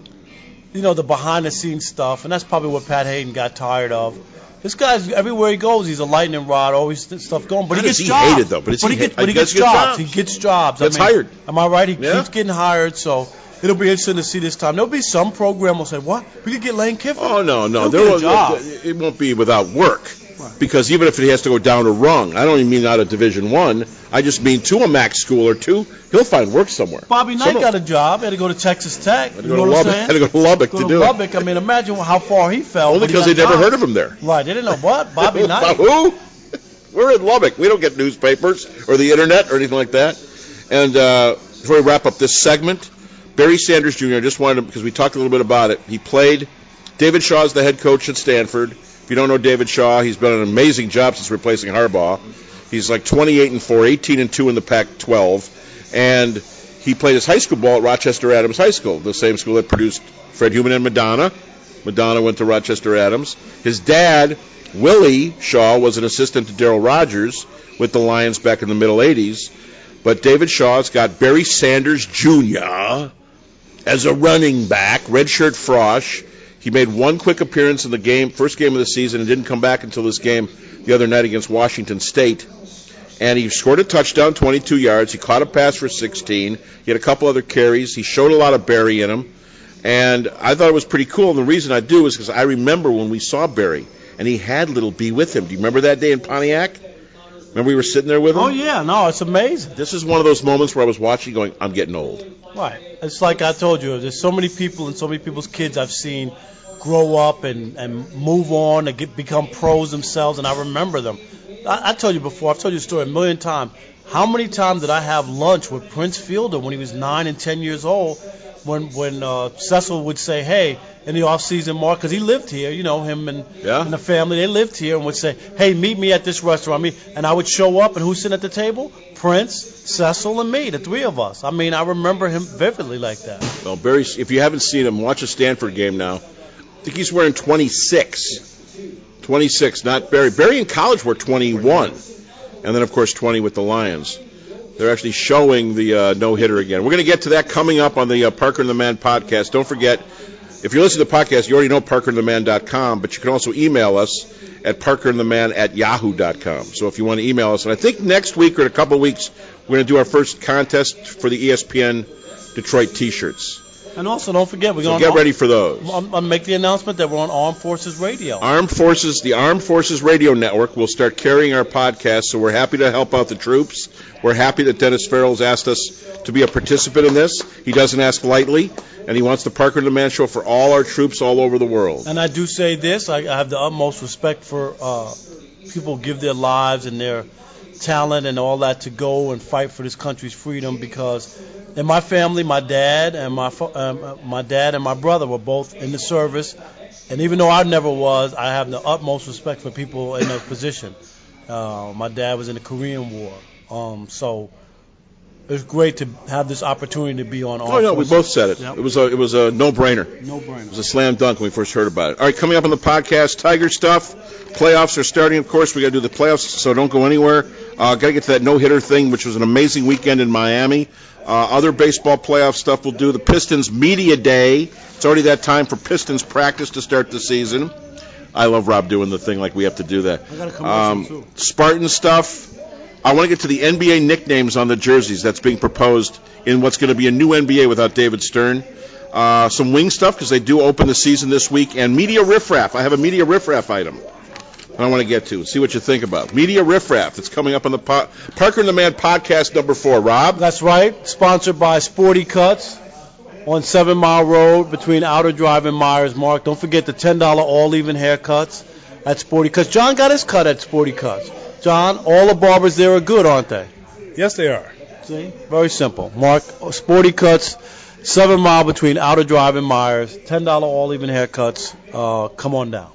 you know, the behind-the-scenes stuff, and that's probably what Pat Hayden got tired of. This guy's, everywhere he goes, he's a lightning rod, always th- stuff going. But How he does gets he jobs. hate it, though? But is but he he, gets, ha- but he I guess gets he gets jobs. jobs. He gets jobs. Gets I mean, hired. Am I right? He Yeah. keeps getting hired, so it'll be interesting to see this time. There'll be some program will say, what? We could get Lane Kiffin? Oh no, no, He'll there get a will, job. it won't be without work. Because even if he has to go down a rung, I don't even mean out of Division One. I. I just mean to a MAC school or two. He'll find work somewhere. Bobby Knight Somewhere. got a job. He had to go to Texas Tech. Had to You go know to what I'm Lubbock. saying? Had to go to Lubbock Go to to do Lubbock. I mean, imagine how far he fell. it. Only but he because got they never jobs. heard of him there. Right. They didn't know what? Bobby Knight. Who? We're in Lubbock. We don't get newspapers or the internet or anything like that. And uh, before we wrap up this segment, Barry Sanders Junior I just wanted to, because we talked a little bit about it. He played. David Shaw's the head coach at Stanford. If you don't know David Shaw, he's done an amazing job since replacing Harbaugh. He's like twenty-eight and four, eighteen and two in the Pac twelve, and he played his high school ball at Rochester Adams High School, the same school that produced Fred Heumann and Madonna. Madonna went to Rochester Adams. His dad, Willie Shaw, was an assistant to Darryl Rogers with the Lions back in the middle eighties. But David Shaw's got Barry Sanders Junior as a running back, redshirt Frosh. He made one quick appearance in the game, first game of the season, and didn't come back until this game the other night against Washington State. And he scored a touchdown, twenty-two yards. He caught a pass for sixteen. He had a couple other carries. He showed a lot of Barry in him. And I thought it was pretty cool. And the reason I do is because I remember when we saw Barry, and he had Little B with him. Do you remember that day in Pontiac? Remember we were sitting there with him? Oh, yeah. No, it's amazing. This is one of those moments where I was watching going, I'm getting old. Right. It's like I told you, there's so many people and so many people's kids I've seen grow up and, and move on and get, become pros themselves, and I remember them. I, I told you before, I've told you the story a million times. How many times did I have lunch with Prince Fielder when he was nine and ten years old when when uh, Cecil would say, hey, in the off-season, Mark, because he lived here, you know, him and, yeah. and the family, they lived here, and would say, hey, meet me at this restaurant. Me, and I would show up, and who's sitting at the table? Prince, Cecil, and me, the three of us. I mean, I remember him vividly like that. Well, Barry, if you haven't seen him, watch a Stanford game now. I think he's wearing twenty-six. twenty-six, not Barry. Barry in college wore twenty-one. And then, of course, twenty with the Lions. They're actually showing the uh, no-hitter again. We're going to get to that coming up on the uh, Parker and the Man podcast. Don't forget, if you're listening to the podcast, you already know parker and the man dot com, but you can also email us at parker and the man at yahoo dot com. So if you want to email us, and I think next week or in a couple of weeks, we're going to do our first contest for the E S P N Detroit T-shirts. And also, don't forget, we're So going get to ready for those. I'll, I'll make the announcement that we're on Armed Forces Radio. Armed Forces, the Armed Forces Radio Network will start carrying our podcast, so we're happy to help out the troops. We're happy that Dennis Farrell's asked us to be a participant in this. He doesn't ask lightly, and he wants the Parker and the Man show for all our troops all over the world. And I do say this, I, I have the utmost respect for uh, people who give their lives and their talent and all that to go and fight for this country's freedom, because in my family, my dad and my um, my dad and my brother were both in the service, and even though I never was, I have the utmost respect for people in that position. Uh, my dad was in the Korean War, um, so it's great to have this opportunity to be on. Oh no, we both said it. Yep. It was a it was a no-brainer. No-brainer. It was a slam dunk when we first heard about it. All right, coming up on the podcast, Tiger stuff. Playoffs are starting, of course. We got to do the playoffs, so don't go anywhere. Uh, got to get to that no-hitter thing, which was an amazing weekend in Miami. Uh, other baseball playoff stuff we'll do. The Pistons Media Day. It's already that time for Pistons practice to start the season. I love Rob doing the thing like we have to do that. I got a commercial, Um, too. Spartan stuff. I want to get to the N B A nicknames on the jerseys that's being proposed in what's going to be a new N B A without David Stern. Uh, some wing stuff, because they do open the season this week. And media riffraff. I have a media riffraff item I want to get to. See what you think about. Media riffraff. It's coming up on the po- Parker and the Man podcast number four. Rob? That's right. Sponsored by Sporty Cuts on Seven Mile Road between Outer Drive and Myers Mark. Don't forget the ten dollars all-even haircuts at Sporty Cuts. John got his cut at Sporty Cuts. John, all the barbers there are good, aren't they? Yes, they are. See? Very simple. Mark, Sporty Cuts, Seven Mile between Outer Drive and Myers. ten dollars all-even haircuts. Uh, come on down.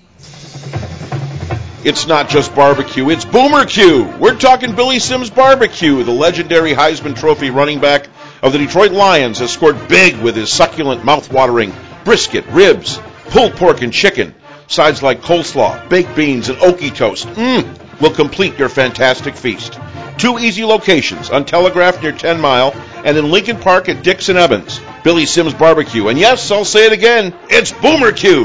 It's not just barbecue, it's Boomer Q. We're talking Billy Sims Barbecue, the legendary Heisman Trophy running back of the Detroit Lions has scored big with his succulent, mouth-watering brisket, ribs, pulled pork, and chicken. Sides like coleslaw, baked beans, and okie toast mm, will complete your fantastic feast. Two easy locations on Telegraph near ten mile and in Lincoln Park at Dixon Evans. Billy Sims Barbecue. And yes, I'll say it again, it's Boomer Q.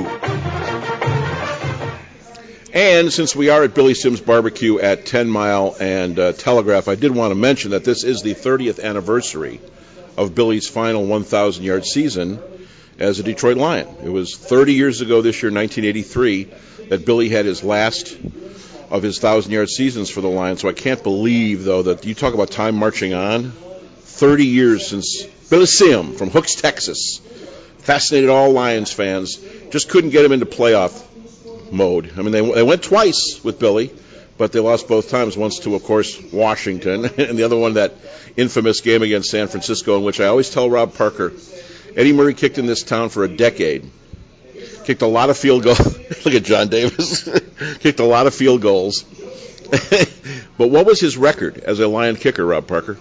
And since we are at Billy Sims Barbecue at ten mile and uh, Telegraph, I did want to mention that this is the thirtieth anniversary of Billy's final one thousand yard season as a Detroit Lion. It was thirty years ago this year, nineteen eighty-three, that Billy had his last of his one thousand yard seasons for the Lions. So I can't believe, though, that you talk about time marching on. thirty years since Billy Sim from Hooks, Texas, fascinated all Lions fans, just couldn't get him into playoff mode. I mean, they, they went twice with Billy, but they lost both times, once to, of course, Washington, and the other one, that infamous game against San Francisco, in which I always tell Rob Parker, Eddie Murray kicked in this town for a decade, kicked a lot of field goals. Look at John Davis. Kicked a lot of field goals. But what was his record as a Lion kicker, Rob Parker?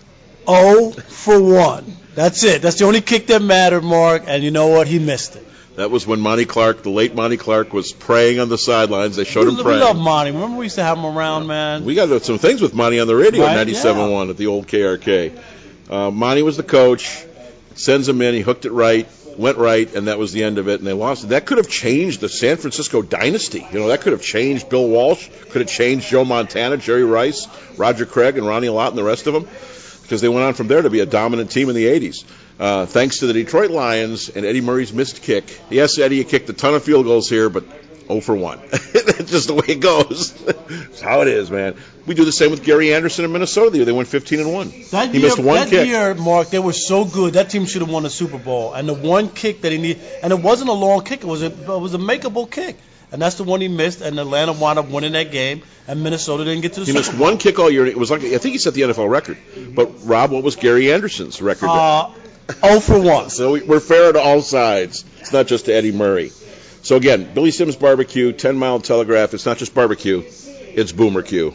oh for one. That's it. That's the only kick that mattered, Mark, and you know what? He missed it. That was when Monty Clark, the late Monty Clark, was praying on the sidelines. They showed him we, praying. We love Monty. Remember we used to have him around, man? We got some things with Monty on the radio right? at ninety-seven point one yeah. at the old K R K. Uh, Monty was the coach, sends him in, he hooked it right, went right, and that was the end of it, and they lost it. That could have changed the San Francisco dynasty. You know, that could have changed Bill Walsh, could have changed Joe Montana, Jerry Rice, Roger Craig, and Ronnie Lott, and the rest of them, because they went on from there to be a dominant team in the eighties. Uh, thanks to the Detroit Lions and Eddie Murray's missed kick. Yes, Eddie, you kicked a ton of field goals here, but oh for one. That's just the way it goes. That's how it is, man. We do the same with Gary Anderson in Minnesota the year they went fifteen and one. That he year, missed one that kick. year, Mark, they were so good. That team should have won the Super Bowl. And the one kick that he needed, and it wasn't a long kick. It was a, it was a makeable kick. And that's the one he missed, and Atlanta wound up winning that game, and Minnesota didn't get to the he Super missed Bowl. one kick all year. It was like, I think he set the N F L record. But, Rob, what was Gary Anderson's record? Uh, oh for one. So we, we're fair to all sides. It's not just to Eddie Murray. So, again, Billy Sims Barbecue, ten mile Telegraph. It's not just barbecue. It's Boomer Q.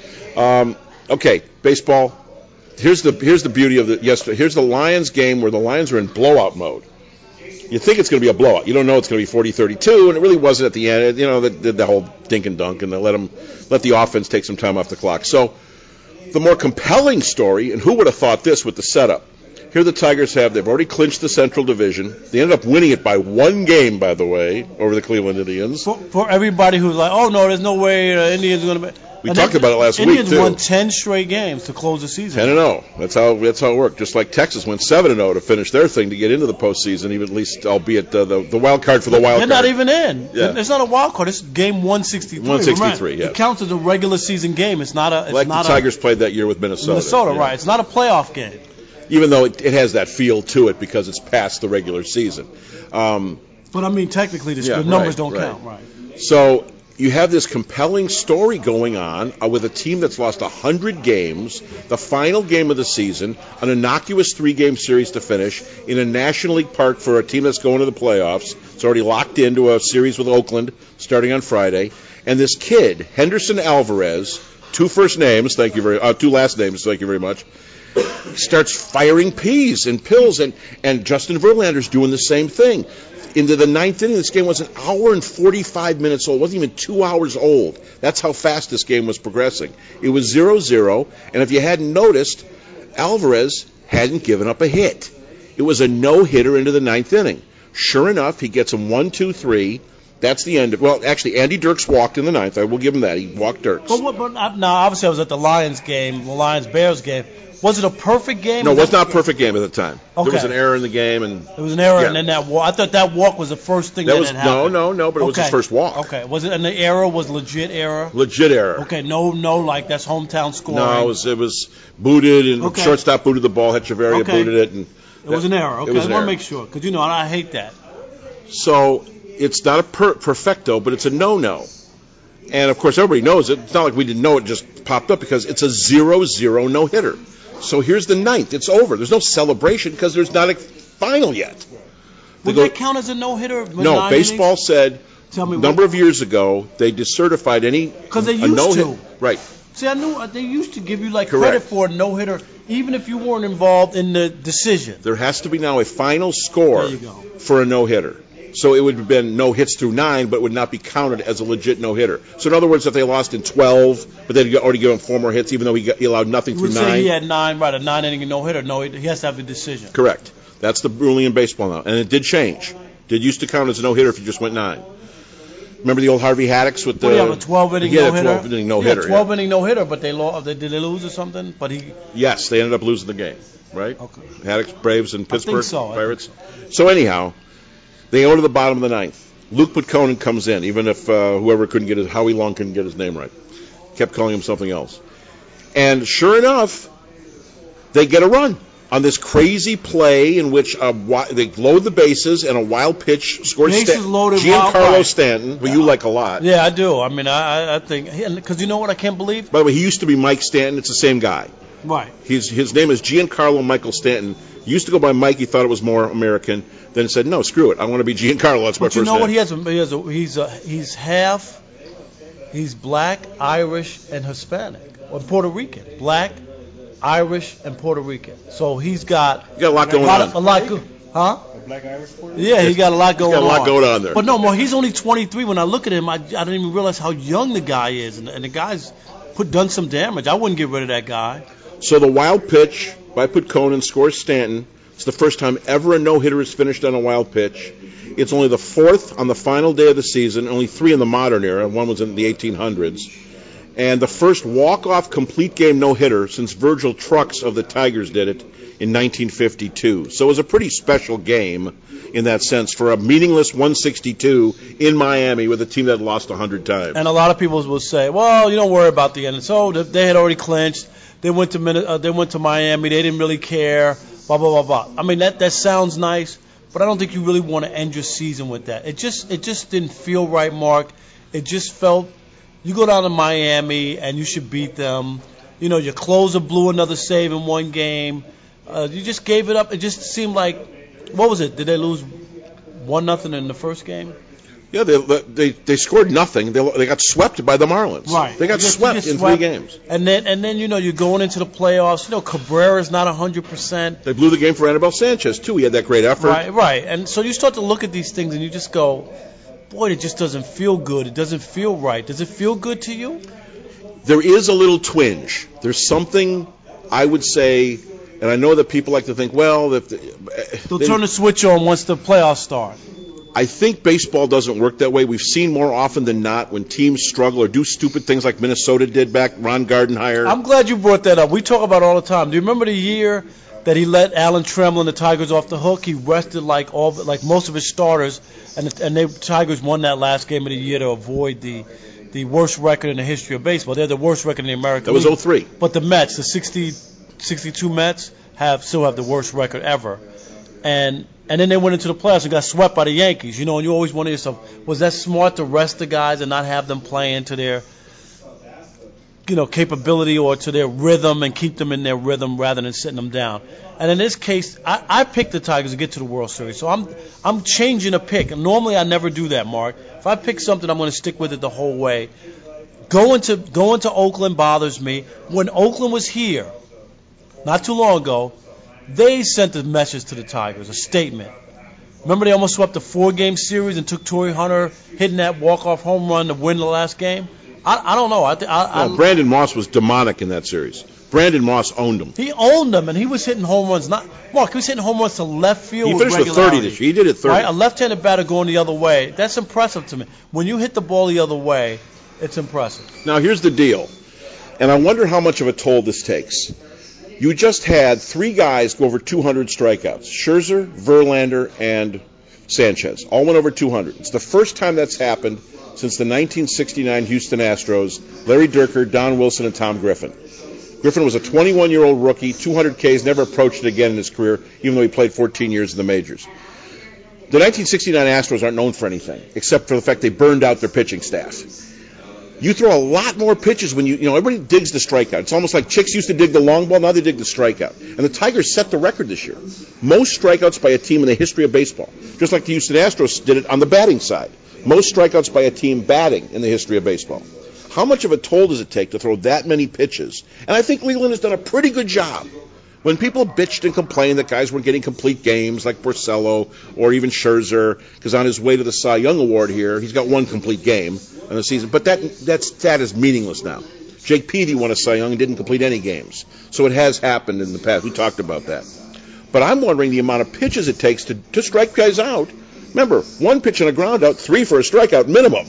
Um, okay, baseball. Here's the here's the beauty of the yesterday. Here's the Lions game where the Lions are in blowout mode. You think it's going to be a blowout. You don't know it's going to be forty thirty-two, and it really wasn't at the end. You know, they did the whole dink and dunk, and they let them let the offense take some time off the clock. So the more compelling story, and who would have thought this with the setup? Here the Tigers have, they've already clinched the Central Division. They ended up winning it by one game, by the way, over the Cleveland Indians. For, for everybody who's like, oh, no, there's no way the Indians are going to be. We and talked then, about it last Indians week, too. won ten straight games to close the season. ten and oh. That's how that's how it worked. Just like Texas went seven and oh to finish their thing to get into the postseason, even at least, albeit uh, the the wild card for the wild They're card. not even in. Yeah. It's not a wild card. It's game one sixty-three. one sixty-three, Remember, yeah. It counts as a regular season game. It's not a. It's like not the Tigers played that year with Minnesota. Minnesota, yeah. right. It's not a playoff game. Even though it, it has that feel to it because it's past the regular season. Um, But, I mean, technically, the Yeah, numbers right, don't right. count. Right. So you have this compelling story going on uh, with a team that's lost one hundred games, the final game of the season, an innocuous three-game series to finish in a National League park for a team that's going to the playoffs. It's already locked into a series with Oakland starting on Friday. And this kid, Henderson Alvarez, two first names, thank you very uh, two last names, thank you very much, starts firing peas and pills, and, and Justin Verlander's doing the same thing. Into the ninth inning, this game was an hour and forty-five minutes old. It wasn't even two hours old. That's how fast this game was progressing. It was zero zero, and if you hadn't noticed, Alvarez hadn't given up a hit. It was a no-hitter into the ninth inning. Sure enough, he gets him one, two, three. That's the end of Well, actually, Andy Dirks walked in the ninth. I will give him that. He walked Dirks. But, what, but uh, now, obviously, I was at the Lions game, the Lions-Bears game. Was it a perfect game? No, it was not a perfect game at the time. Okay. There was an error in the game, and It was an error, Yeah. and then that walk. I thought that walk was the first thing that, that was had no, happened. no, no. But it was his Okay. first walk. Okay. Was it? And the error was legit error. Legit error. Okay. No, no, like that's hometown scoring. No, it was it was booted, and Okay. shortstop booted the ball. Hecheverria Okay. booted it, and It was an error. Okay. It was I an want error. to make sure because you know I hate that. So it's not a per- perfecto, but it's a no-no. And of course, everybody knows it. It's not like we didn't know it just popped up because it's a zero zero no-hitter. So here's the ninth. It's over. There's no celebration because there's not a final yet. They Would go- that count as a no hitter? no, baseball said Tell me a number what- of years ago they decertified any 'Cause they a used no-hit, to. right. See, I knew uh, they used to give you like Correct. credit for a no hitter, even if you weren't involved in the decision. There has to be now a final score There you go. for a no hitter. So it would have been no hits through nine, but would not be counted as a legit no hitter. So in other words, if they lost in twelve, but they'd already given four more hits, even though he, got, he allowed nothing You through would say nine. he had nine, right? A nine inning no hitter. No, he has to have a decision. Correct. That's the ruling in baseball now, and it did change. Did used to count as a no hitter if you just went nine. Remember the old Harvey Haddocks with the? What do you have, a twelve inning he had no a hitter? twelve inning no hitter. Yeah, twelve inning no hitter, but they lost. Did they lose or something? But he. Yes, they ended up losing the game, right? Okay. Haddocks, Braves, and Pittsburgh I think so. Pirates. So anyhow, they go to the bottom of the ninth. Luke Putkonen comes in, even if uh, whoever couldn't get his, Howie Long couldn't get his name right, kept calling him something else. And sure enough, they get a run on this crazy play in which a, they load the bases and a wild pitch scores Bases Sta- loaded, Giancarlo wild, right. Stanton, who you like a lot. Yeah, I do. I mean, I, I think because you know what I can't believe. By the way, he used to be Mike Stanton. It's the same guy. Right. His his name is Giancarlo Michael Stanton. He used to go by Mike. He thought it was more American. Then said, no, screw it. I want to be Giancarlo. That's my But you first know name. what? He has. A, he has. A, he's a, he's half. He's black, Irish, and Hispanic, or Puerto Rican. Black, Irish, and Puerto Rican. So he's got. You got a lot going a lot, on. A lot. Go- huh? Black Irish Puerto Yeah, he got a lot going on. got a lot going on there. But no, more. He's only twenty-three. When I look at him, I, I didn't even realize how young the guy is, and, and the guy's put done some damage. I wouldn't get rid of that guy. So the wild pitch by Putkonen scores Stanton. It's the first time ever a no-hitter is finished on a wild pitch. It's only the fourth on the final day of the season, only three in the modern era. One was in the eighteen hundreds. And the first walk-off complete game no-hitter since Virgil Trucks of the Tigers did it in nineteen fifty-two. So it was a pretty special game in that sense for a meaningless one sixty-two in Miami with a team that had lost one hundred times. And a lot of people will say, well, you don't worry about the end. So they had already clinched. They went to Min- uh, they went to Miami. They didn't really care. Blah blah blah blah. I mean that that sounds nice, but I don't think you really want to end your season with that. It just it just didn't feel right, Mark. It just felt you go down to Miami and you should beat them. You know, your closer blew another save in one game. Uh, you just gave it up. It just seemed like, what was it? Did they lose one nothing in the first game? Yeah, they they they scored nothing. They they got swept by the Marlins. Right. They got You just- swept you just in swept. three games. And then and then you know you're going into the playoffs. You know Cabrera's not one hundred percent. They blew the game for Anibal Sanchez too. He had that great effort. Right, right. And so you start to look at these things and you just go, boy, it just doesn't feel good. It doesn't feel right. Does it feel good to you? There is a little twinge. There's something I would say, and I know that people like to think, well, if They'll they, turn the switch on once the playoffs start. I think baseball doesn't work that way. We've seen more often than not when teams struggle or do stupid things like Minnesota did back Ron Gardenhire. I'm glad you brought that up. We talk about it all the time. Do you remember the year that he let Alan Trammell and the Tigers off the hook? He rested like all, like most of his starters, and the, and the Tigers won that last game of the year to avoid the the worst record in the history of baseball. They're the worst record in the American That was League. oh three. But the Mets, the sixty, sixty-two Mets, have still have the worst record ever. And and then they went into the playoffs and got swept by the Yankees. You know, and you always wonder yourself, was that smart to rest the guys and not have them play into their, you know, capability or to their rhythm and keep them in their rhythm rather than sitting them down? And in this case, I, I picked the Tigers to get to the World Series. So I'm I'm changing a pick. And normally I never do that, Mark. If I pick something, I'm going to stick with it the whole way. Going to going to Oakland bothers me. When Oakland was here, not too long ago, they sent a message to the Tigers, a statement. Remember they almost swept a four-game series and took Torrey Hunter hitting that walk-off home run to win the last game? I, I don't know. I, th- I, No, I Brandon Moss was demonic in that series. Brandon Moss owned him. He owned them, and he was hitting home runs. Not Mark, he was hitting home runs to left field He with finished with regularity. thirty this year. He did it thirty. Right? A left-handed batter going the other way. That's impressive to me. When you hit the ball the other way, it's impressive. Now, here's the deal, and I wonder how much of a toll this takes. You just had three guys go over two hundred strikeouts, Scherzer, Verlander, and Sanchez. All went over two hundred. It's the first time that's happened since the nineteen sixty-nine Houston Astros, Larry Dierker, Don Wilson, and Tom Griffin. Griffin was a twenty-one-year-old rookie, two hundred Ks, never approached it again in his career, even though he played fourteen years in the majors. The nineteen sixty-nine Astros aren't known for anything, except for the fact they burned out their pitching staff. You throw a lot more pitches when you, you know, everybody digs the strikeout. It's almost like chicks used to dig the long ball, now they dig the strikeout. And the Tigers set the record this year. Most strikeouts by a team in the history of baseball. Just like the Houston Astros did it on the batting side. Most strikeouts by a team batting in the history of baseball. how much of a toll does it take to throw that many pitches? And I think Leland has done a pretty good job. When people bitched and complained that guys weren't getting complete games like Porcello or even Scherzer, because on his way to the Cy Young Award here, he's got one complete game in the season. But that that's, that is meaningless now. Jake Peavy won a Cy Young and didn't complete any games. So it has happened in the past. We talked about that. But I'm wondering the amount of pitches it takes to, to strike guys out. Remember, one pitch on a ground out, three for a strikeout minimum.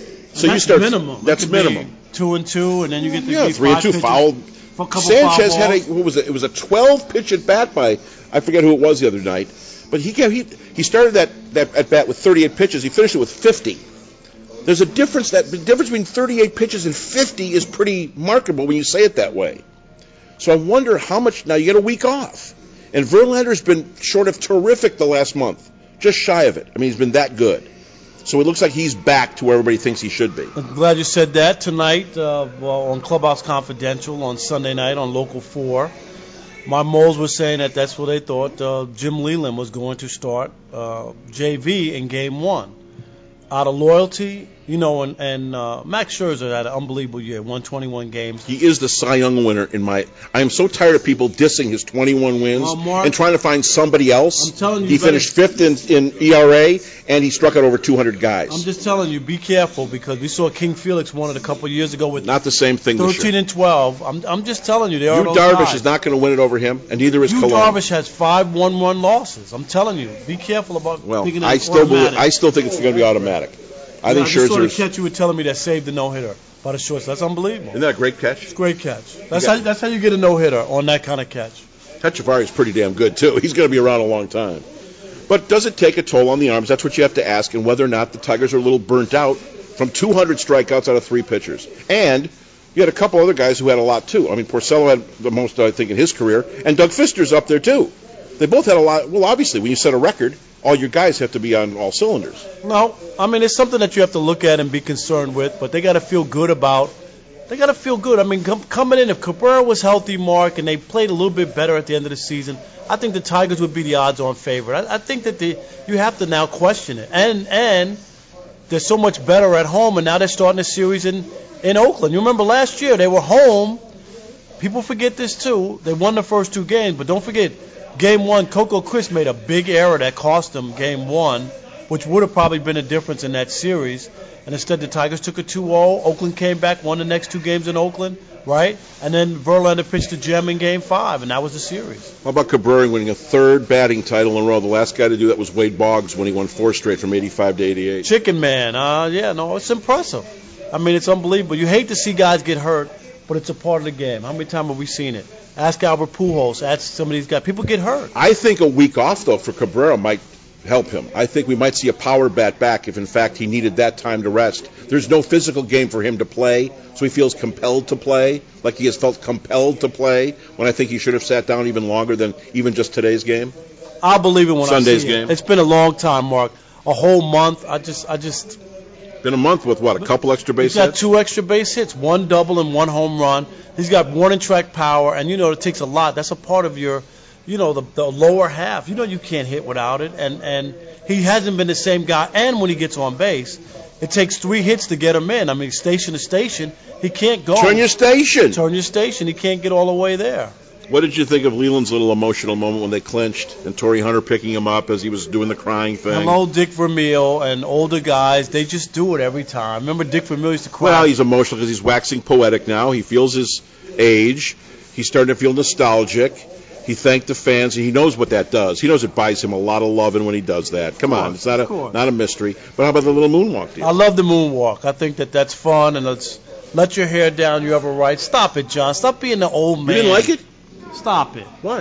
So that's you start. Minimum. That's that minimum. Two and two, and then you get the yeah, three and two fouled. Sanchez had a what was it? It was a twelve pitch at bat by I forget who it was the other night, but he he he started that, that at bat with thirty-eight pitches. He finished it with fifty. There's a difference that the difference between thirty-eight pitches and fifty is pretty remarkable when you say it that way. So I wonder how much now you get a week off, and Verlander's been short of terrific the last month, just shy of it. I mean he's been that good. So it looks like he's back to where everybody thinks he should be. I'm glad you said that. Tonight, uh, well, on Clubhouse Confidential, on Sunday night on Local four, my moles were saying that that's what they thought uh, Jim Leland was going to start uh, J V in Game one. Out of loyalty, you know, and, and uh, Max Scherzer had an unbelievable year, won twenty-one games. He is the Cy Young winner in my. I am so tired of people dissing his twenty-one wins well, Mark, and trying to find somebody else. I'm telling you, he you finished fifth in, in E R A and he struck out over two hundred guys. I'm just telling you, be careful because we saw King Felix won it a couple of years ago with not the same thing. thirteen this year. and twelve. I'm I'm just telling you, they are Yu those Darvish guys. is not going to win it over him, and neither is Yu Cologne. Darvish has five one-one losses. I'm telling you, be careful about. Well, thinking I it's still automatic. believe, I still think it's going to be automatic. I think I just saw the Scherzer's. catch you were telling me that saved the no-hitter by the shorts. That's unbelievable. Isn't that a great catch? It's a great catch. That's got- how that's how you get a no-hitter on that kind of catch. Techavari is pretty damn good, too. He's going to be around a long time. But does it take a toll on the arms? That's what you have to ask, and whether or not the Tigers are a little burnt out from two hundred strikeouts out of three pitchers. And you had a couple other guys who had a lot, too. I mean, Porcello had the most, I think, in his career, and Doug Fister's up there, too. They both had a lot. Well, obviously, when you set a record, all your guys have to be on all cylinders. No, I mean, it's something that you have to look at and be concerned with, but they got to feel good about. They got to feel good. I mean, com- coming in, if Cabrera was healthy, Mark, and they played a little bit better at the end of the season, I think the Tigers would be the odds-on favorite. I, I think that the, you have to now question it. And and they're so much better at home, and now they're starting a series in, in Oakland. You remember last year, they were home. People forget this, too. They won the first two games, but don't forget, Game one, Coco Chris made a big error that cost them Game one, which would have probably been a difference in that series. And instead, the Tigers took a two oh. Oakland came back, won the next two games in Oakland, right? And then Verlander pitched a gem in Game five, and that was the series. How about Cabrera winning a third batting title in a row? The last guy to do that was Wade Boggs when he won four straight from eighty-five to eighty-eight. Chicken Man, uh, yeah, no, it's impressive. I mean, it's unbelievable. You hate to see guys get hurt, but it's a part of the game. How many times have we seen it? Ask Albert Pujols. Ask some of these guys. People get hurt. I think a week off, though, for Cabrera might help him. I think we might see a power bat back if, in fact, he needed that time to rest. There's no physical game for him to play, so he feels compelled to play, like he has felt compelled to play, when I think he should have sat down even longer than even just today's game. I'll believe it when Sunday's I see game. it. It's been a long time, Mark. A whole month. I just, I just. Been a month with, what, a couple extra base He's got hits? two extra base hits, one double and one home run. He's got warning track power, and you know it takes a lot. That's a part of your, you know, the, the lower half. You know you can't hit without it, and and he hasn't been the same guy. And when he gets on base, it takes three hits to get him in. I mean, station to station, he can't go. Turn your station. Turn your station. He can't get all the way there. What did you think of Leland's little emotional moment when they clinched and Torrey Hunter picking him up as he was doing the crying thing? Hello, Dick Vermeil and older guys. They just do it every time. Remember Dick Vermeil used to cry? Well, he's emotional because he's waxing poetic now. He feels his age. He's starting to feel nostalgic. He thanked the fans. He knows what that does. He knows it buys him a lot of loving when he does that. Come on, it's not a not a mystery. But how about the little moonwalk deal? I love the moonwalk. I think that that's fun, and let's let your hair down. You have a right. Stop it, John. Stop being the old man. You didn't like it? Stop it. Why?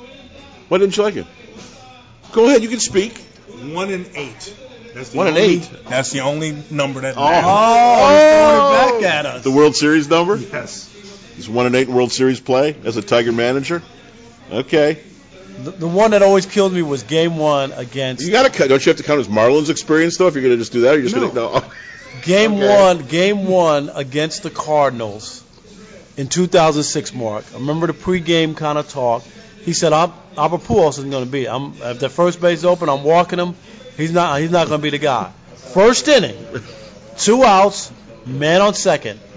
Why didn't you like it? Go ahead. You can speak. One and eight. That's the One and only, eight. That's the only number that Oh. matters. Oh, he's throwing it back at us. The World Series number? Yes. Is one and eight in World Series play as a Tiger manager? Okay. The, the one that always killed me was Game One against. You got to don't you have to count as Marlins experience though if you're going to just do that? Or you're just No. going to no. Game Okay. one, game one against the Cardinals in two thousand six, Mark. I remember the pregame kind of talk. He said, Al- Albert Pujols isn't going to be. I'm, if the first base is open, I'm walking him. He's not He's not going to be the guy. First inning, two outs, man on second.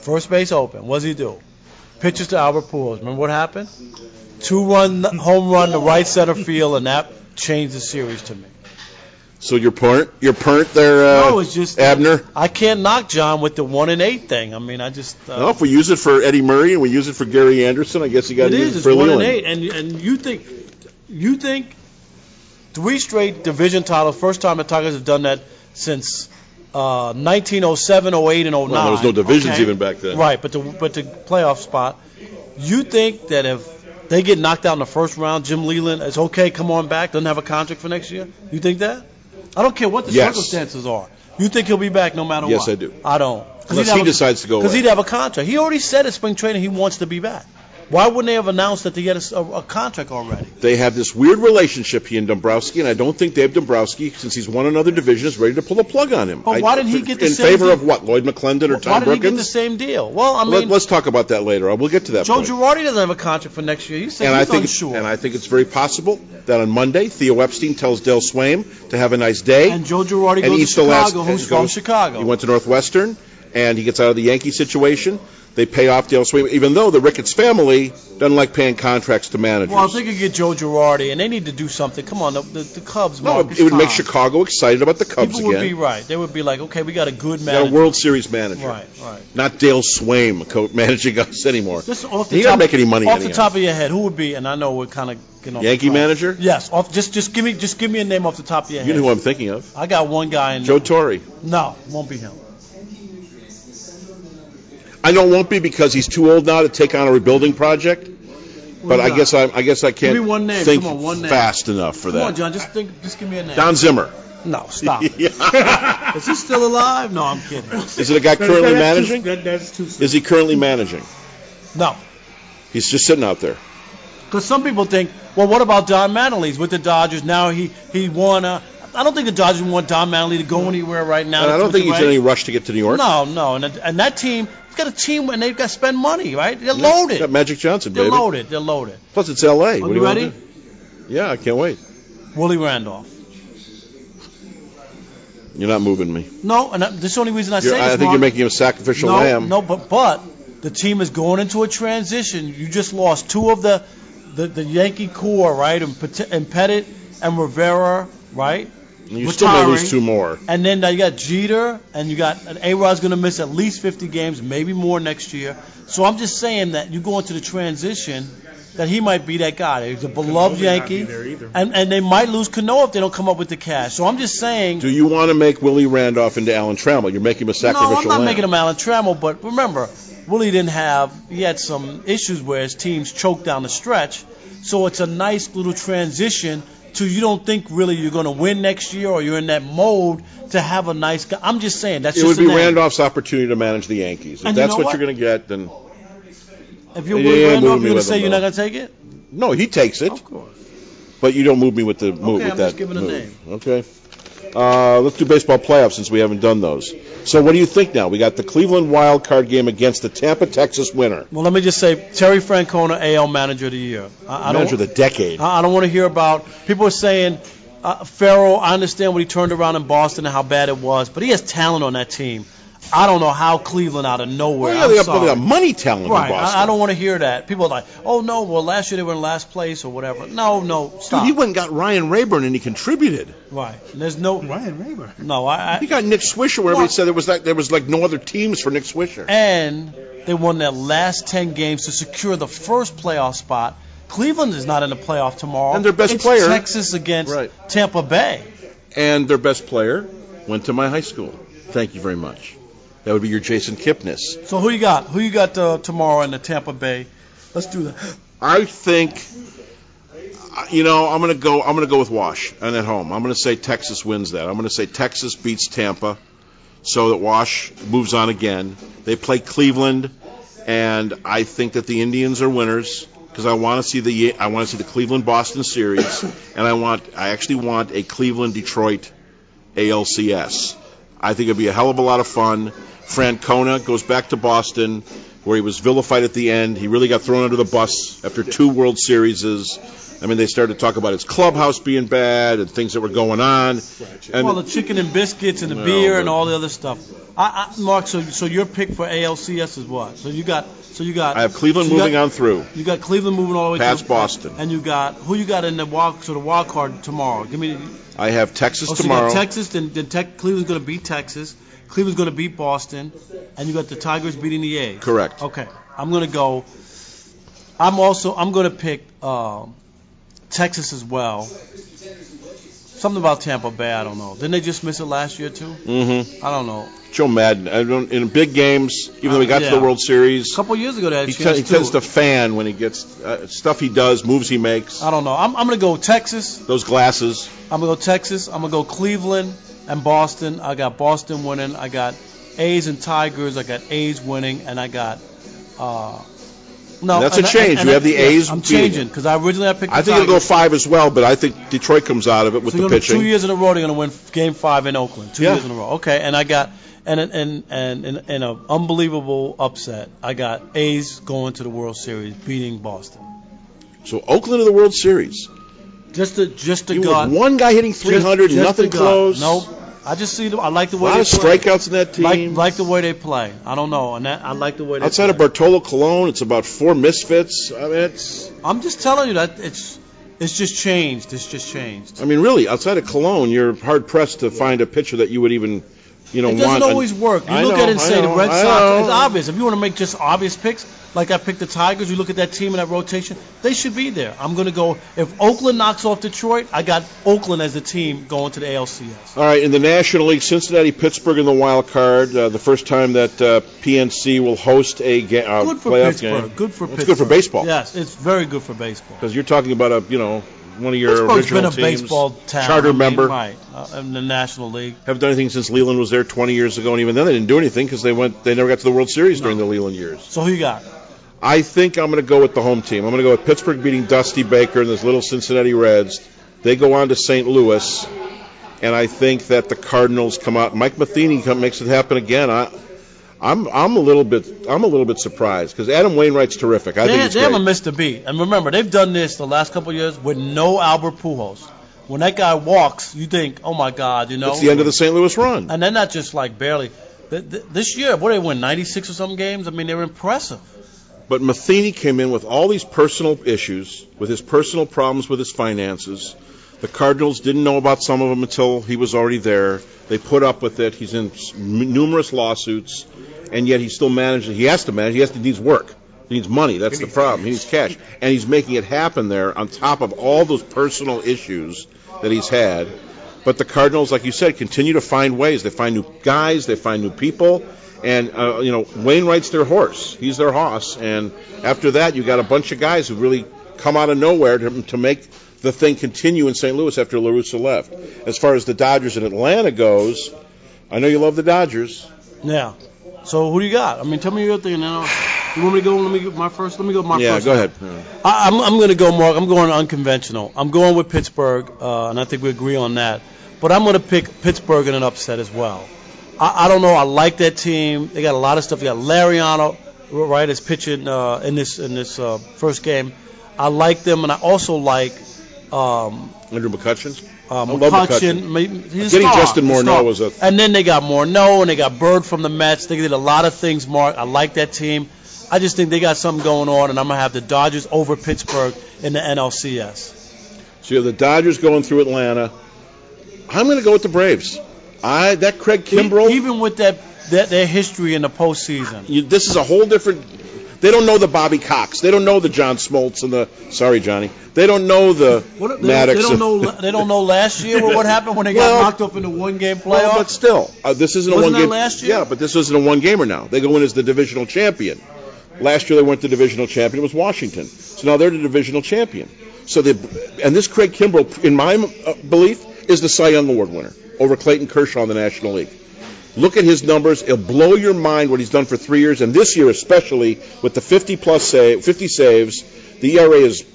First base open. What does he do? Pitches to Albert Pujols. Remember what happened? Two-run home run to right center field, and that changed the series to me. So your point, your point there, uh, no, it's just Abner. I can't knock John with the one and eight thing. I mean, I just. Uh, no, if we use it for Eddie Murray and we use it for Gary Anderson, I guess you got to use is, it for one Leland. And eight, and and you think, you think, three straight division titles. First time the Tigers have done that since uh, nineteen oh seven, oh eight, and oh nine. Well, there was no divisions okay? even back then. Right, but the but the playoff spot. You think that if they get knocked out in the first round, Jim Leland is okay, come on back, doesn't have a contract for next year? You think that? I don't care what the yes. circumstances are. You think he'll be back no matter yes, what? Yes, I do. I don't. Unless he a, decides to go Because away. he'd have a contract. He already said at spring training he wants to be back. Why wouldn't they have announced that they had a, a, a contract already? They have this weird relationship, he and Dombrowski, and I don't think Dave Dombrowski, since he's won another division, is ready to pull a plug on him. But why I, didn't he get the in same favor deal? of what, Lloyd McClendon or well, Tom why did Brookins? he get the same deal? Well, I mean, Let, let's talk about that later. We'll get to that Joe point. Girardi doesn't have a contract for next year. He said and he's I think unsure. And I think it's very possible that on Monday, Theo Epstein tells Dale Swaim to have a nice day. And Joe Girardi and goes to Chicago, last, who's goes, from Chicago. He went to Northwestern, and he gets out of the Yankee situation. They pay off Dale Swaim, even though the Ricketts family doesn't like paying contracts to managers. Well, if they could get Joe Girardi, and they need to do something. Come on, the, the, the Cubs. No, Marcus it would Tom. make Chicago excited about the Cubs People again. would be right. They would be like, okay, we got a good We manager. got a World Series manager. Right, right. Not Dale Swaim co- managing us anymore. Just off the he top, doesn't make any money Off anyhow. the top of your head, who would be? And I know we're kind of getting off Yankee the manager? Yes. Off, just, just give me, just give me a name off the top of your head. You know who I'm thinking of. I got one guy in. Joe Torre. No, won't be him. I know it won't be because he's too old now to take on a rebuilding project. But I guess I, I guess I can't give me one name. think Come on, one name. fast enough for Come that. on, John, just think, just give me a name. Don Zimmer. No, stop. Is he still alive? No, I'm kidding. Is it a guy currently that's managing? Too, that, that's too soon. Is he currently managing? No. He's just sitting out there. Because some people think, well, what about Don Mattingly? He's with the Dodgers now. He he won. A, I don't think the Dodgers want Don Mattingly to go anywhere right now. And I don't think he's in any rush to get to New York. No, no, and and that team, he's got a team, and they've got to spend money, right? They're loaded. Got Magic Johnson, They're baby. loaded. They're loaded. Plus, it's L A. Are What you do you ready? want to do? Yeah, I can't wait. Willie Randolph. You're not moving me. No, and that, this is the only reason I You're, say this. I think Mark. you're making him a sacrificial no, lamb. No, but but the team is going into a transition. You just lost two of the the, the Yankee core, right? And, Pet- and Pettit and Rivera, right? You still may lose two more. And then you got Jeter, and you got and A-Rod's going to miss at least fifty games, maybe more next year. So I'm just saying that you go into the transition, that he might be that guy. He's a beloved Yankee, and and they might lose Cano if they don't come up with the cash. So I'm just saying. Do you want to make Willie Randolph into Alan Trammell? You're making him a sacrificial No, I'm not lamb. making him Alan Trammell, but remember, Willie didn't have. He had some issues where his teams choked down the stretch. So it's a nice little transition to you don't think really you're going to win next year or you're in that mode to have a nice guy. I'm just saying that's it just would be a name. Randolph's opportunity to manage the Yankees. If And you that's know what, what? you're going to get, then If you're Yeah, Willie yeah, Randolph, move me you're going to with say him, you're though. not going to take it? no, he takes it. Of course. But you don't move me with the move Okay, with I'm that just giving a move. name. Okay. Uh, let's do baseball playoffs since we haven't done those. So what do you think now? We got the Cleveland Wild Card game against the Tampa, Texas winner. Well, let me just say, Terry Francona, A L Manager of the Year. I, I Manager of don't, the decade. I I don't want to hear about people are saying uh, Farrell. I understand what he turned around in Boston and how bad it was, but he has talent on that team. I don't know how Cleveland out of nowhere. Well, yeah, I'm they got, sorry. they got money talent Right, in Boston. I, I don't want to hear that. People are like, oh no, well last year they were in last place or whatever. No, no, stop. Dude, he went and got Ryan Rayburn and he contributed. Right, and there's no Ryan Rayburn. no. I, He I got Nick Swisher wherever What? he said there was like there was like no other teams for Nick Swisher. and they won their last ten games to secure the first playoff spot. Cleveland is not in the playoff tomorrow. And their best it's player- Texas against Right. Tampa Bay. And their best player went to my high school. Thank you very much. That would be your Jason Kipnis. So who you got? Who you got uh, tomorrow in the Tampa Bay? Let's do that. I think, you know, I'm gonna go. I'm gonna go with Wash and at home. I'm gonna say Texas wins that. I'm gonna say Texas beats Tampa, so that Wash moves on again. They play Cleveland, and I think that the Indians are winners because I want to see the I want to see the Cleveland Boston series, and I want I actually want a Cleveland Detroit A L C S. I think it'd be a hell of a lot of fun. Francona goes back to Boston, where he was vilified at the end. He really got thrown under the bus after two World Series. I mean, they started to talk about his clubhouse being bad and things that were going on. And well, the chicken and biscuits and the no, beer and all the other stuff. I, I, Mark, so so your pick for A L C S is what? So you got so you got. I have Cleveland so moving got, on through. You got Cleveland moving all the way past through, Boston, and you got who you got in the wild so the wild card tomorrow. Give me. I have Texas oh, so tomorrow. You got Texas, then, then tech, Cleveland's going to beat Texas. Cleveland's going to beat Boston, and you got the Tigers beating the A's. Correct. Okay, I'm going to go. I'm also I'm going to pick uh, Texas as well. Something about Tampa Bay, I don't know. Didn't they just miss it last year too? Mm-hmm. I don't know. Joe Madden, I don't, in big games, even though he got uh, yeah. to the World Series, a couple years ago they had a he, chance t- he too. tends to fan when he gets uh, stuff he does, moves he makes. I don't know. I'm, I'm going to go Texas. Those glasses. I'm going to go Texas. I'm going to go Cleveland and Boston. I got Boston winning. I got A's and Tigers. I got A's winning, and I got. Uh, no, and that's and a I, change. and, and you have the yeah, A's. I'm changing because I originally I picked. The I think Tigers. it'll go five as well, but I think Detroit comes out of it with so the you're gonna, pitching. Two years in a row, they're going to win Game Five in Oakland. Two yeah. years in a row. Okay, and I got and and and in an unbelievable upset, I got A's going to the World Series, beating Boston. So Oakland to the World Series. Just to just to you gut. With one guy hitting three hundred, just, just nothing close. Nope. I just see them. I like the way a lot they of play. strikeouts in that team. Like, like the way they play. I don't know, and that, I like the way they Outside play. of Bartolo Colon, it's about four misfits. I mean, it's. I'm just telling you that it's it's just changed. It's just changed. I mean, really, outside of Colon, you're hard pressed to find a pitcher that you would even, you know, it doesn't want. always work. You I look know, at it and I say know, the Red I Sox. know. It's obvious. If you want to make just obvious picks, like I picked the Tigers, you look at that team in that rotation, they should be there. I'm going to go. If Oakland knocks off Detroit, I got Oakland as the team going to the A L C S. All right, in the National League, Cincinnati, Pittsburgh in the wild card. Uh, the first time that uh, P N C will host a ga- uh, good for playoff Pittsburgh. game. Good for it's Pittsburgh. good for baseball. Yes, it's very good for baseball. Because you're talking about a, you know, one of your Pittsburgh's original been a teams, baseball town. charter I mean, member. right, uh, in the National League. Haven't done anything since Leland was there twenty years ago, and even then they didn't do anything because they went, they never got to the World Series No. during the Leland years. So who you got? I think I'm going to go with the home team. I'm going to go with Pittsburgh beating Dusty Baker and those little Cincinnati Reds. They go on to Saint Louis, and I think that the Cardinals come out. Mike Matheny come, makes it happen again. I, I'm I'm a little bit I'm a little bit surprised because Adam Wainwright's terrific. I they think it's they great. haven't missed a beat. And remember, they've done this the last couple of years with no Albert Pujols. When that guy walks, you think, oh my God, you know. It's the end of the Saint Louis run. And they're not just like barely. Th- th- This year, what did they win? ninety-six or some games. I mean, they were impressive. But Matheny came in with all these personal issues, with his personal problems with his finances. The Cardinals didn't know about some of them until he was already there. They put up with it. He's in numerous lawsuits, and yet he still manages. He has to manage. He has to needs work. He needs money. That's the problem. He needs cash, and he's making it happen there on top of all those personal issues that he's had. But the Cardinals, like you said, continue to find ways. They find new guys. They find new people. And, uh, you know, Wainwright's their horse. He's their hoss. And after that, you got a bunch of guys who really come out of nowhere to, to make the thing continue in Saint Louis after La Russa left. As far as the Dodgers in Atlanta goes, I know you love the Dodgers. Yeah. So who do you got? I mean, tell me your thing now. You want me to go? Let me go my first. Let me go my yeah, first. Yeah, go ahead. I, I'm I'm going to go, Mark. I'm going unconventional. I'm going with Pittsburgh, uh, and I think we agree on that. But I'm going to pick Pittsburgh in an upset as well. I, I don't know. I like that team. They got a lot of stuff. They got Lariano, right, is pitching uh, in this in this uh, first game. I like them, and I also like um, Andrew McCutchen. Uh, I love McCutchen. McCutchen. He's Getting star, Justin Morneau was a. And then they got Morneau, and they got Bird from the Mets. They did a lot of things, Mark. I like that team. I just think they got something going on, and I'm gonna have the Dodgers over Pittsburgh in the N L C S. So you have the Dodgers going through Atlanta. I'm going to go with the Braves. I that Craig Kimbrell. Even with that, that their history in the postseason. You, this is a whole different. They don't know the Bobby Cox. They don't know the John Smoltz and the. Sorry, Johnny. They don't know the what, they, Maddox. They don't know. They don't know last year what, what happened when they got well, knocked up in the one-game playoff. Well, but still, uh, this isn't Wasn't a one-game. That last year? Yeah, but this isn't a one-gamer now. They go in as the divisional champion. Last year they weren't the divisional champion. It was Washington. So now they're the divisional champion. So they and this Craig Kimbrell, in my uh, belief, is the Cy Young Award winner over Clayton Kershaw in the National League. Look at his numbers. It'll blow your mind what he's done for three years. And this year especially, with the fifty-plus save, fifty saves, the E R A is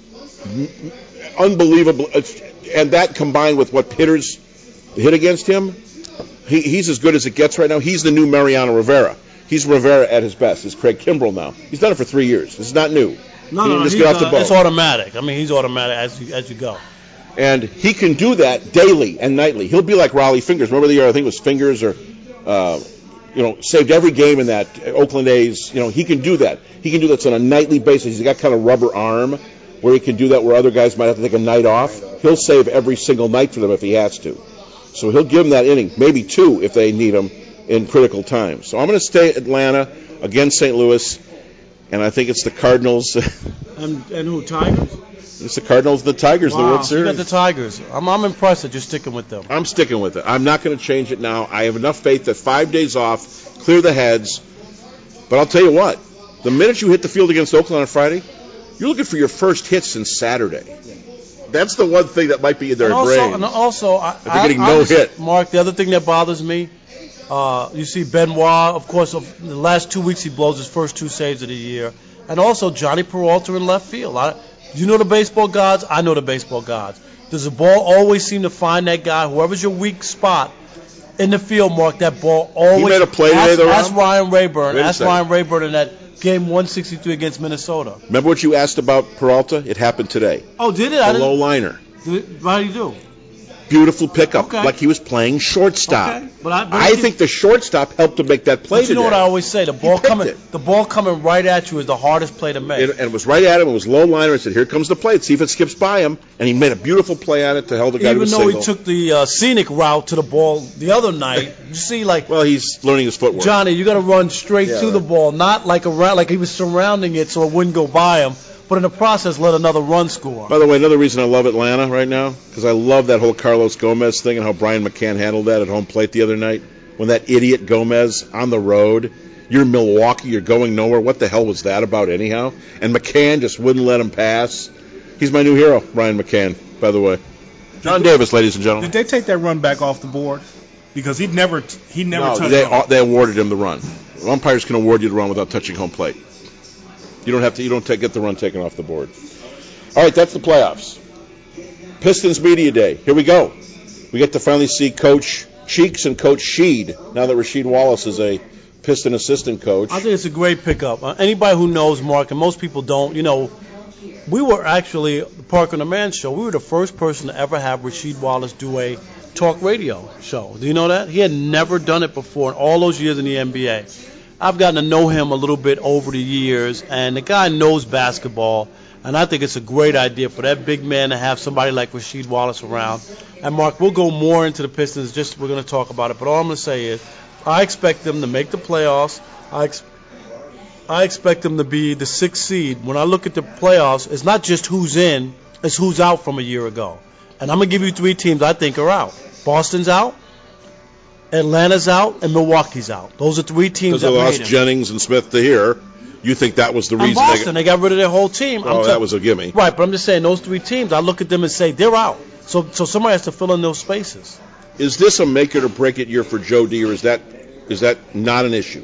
unbelievable. And that combined with what hitters hit against him, he, he's as good as it gets right now. He's the new Mariano Rivera. he's Rivera at his best. He's Craig Kimbrell now. He's done it for three years. This is not new. No, he no, no. Just He's, get off the uh, boat. It's automatic. I mean, he's automatic as you, as you go. And he can do that daily and nightly. He'll be like Raleigh Fingers. Remember the year, I think it was Fingers or, uh, you know, saved every game in that Oakland A's. You know, he can do that. He can do that on a nightly basis. He's got kind of rubber arm where he can do that where other guys might have to take a night off. He'll save every single night for them if he has to. So he'll give them that inning, maybe two if they need him in critical times. So I'm going to stay at Atlanta against Saint Louis, and I think it's the Cardinals. and, and who, Tigers? It's the Cardinals, the Tigers, wow, the World so you Series. got the Tigers. I'm, I'm impressed that you're sticking with them. I'm sticking with it. I'm not going to change it now. I have enough faith that five days off, clear the heads. But I'll tell you what, the minute you hit the field against Oakland on Friday, you're looking for your first hit since Saturday. That's the one thing that might be in their and also, brain. And also, I, they're getting I, no I just, hit. Mark, the other thing that bothers me, uh, you see Benoit, of course, of the last two weeks he blows his first two saves of the year. And also Johnny Peralta in left field. I, you know the baseball gods? I know the baseball gods. Does the ball always seem to find that guy, whoever's your weak spot in the field, Mark, that ball always. He made a play ask, today, though, ask Ryan Rayburn. Wait a Ask second. Ryan Rayburn in that game one sixty-three against Minnesota. Remember what you asked about Peralta? It happened today. Oh, did it? I The didn't, low liner. How do you do? Beautiful pickup, Okay. like he was playing shortstop. Okay, but I, but I you- think the shortstop helped to make that play But you know today. what I always say: the ball picked coming, it. the ball coming right at you is the hardest play to make. And, and it was right at him. It was low liner. I said, "Here comes the play. Let's see if it skips by him." And he made a beautiful play on it to help the guy to a Even though single. he took the uh, scenic route to the ball the other night, you see, like Well, he's learning his footwork. Johnny, you got to run straight Yeah, to right. the ball, not like around, like he was surrounding it so it wouldn't go by him. But in the process, let another run score. By the way, another reason I love Atlanta right now, because I love that whole Carlos Gomez thing and how Brian McCann handled that at home plate the other night. When that idiot Gomez on the road, you're in Milwaukee, you're going nowhere. What the hell was that about anyhow? And McCann just wouldn't let him pass. He's my new hero, Brian McCann, by the way. John Davis, ladies and gentlemen. Did they take that run back off the board? Because he never he never No, touched they, home. they awarded him the run. Umpires can award you the run without touching home plate. You don't have to. You don't take, get the run taken off the board. All right, that's the playoffs. Pistons Media Day. Here we go. We get to finally see Coach Cheeks and Coach Sheed now that Rasheed Wallace is a Piston assistant coach. I think it's a great pickup. Uh, anybody who knows Mark, and most people don't, you know, we were actually, the Parker and the Man show, we were the first person to ever have Rasheed Wallace do a talk radio show. Do you know that? He had never done it before in all those years in the N B A. I've gotten to know him a little bit over the years, and the guy knows basketball, and I think it's a great idea for that big man to have somebody like Rasheed Wallace around. And, Mark, we'll go more into the Pistons, just we're going to talk about it, but all I'm going to say is I expect them to make the playoffs. I, ex- I expect them to be the sixth seed. When I look at the playoffs, it's not just who's in, it's who's out from a year ago. And I'm going to give you three teams I think are out. Boston's out, Atlanta's out, and Milwaukee's out. Those are three teams Because they that lost made it. Jennings and Smith to here. You think that was the And reason Boston, they they got rid of their whole team. got, oh, I'm that ta- was a gimme. Right, but I'm just saying those three teams, I look at them and say they're out. So so somebody has to fill in those spaces. Is this a make it or break it year for Joe D, or is that is that not an issue?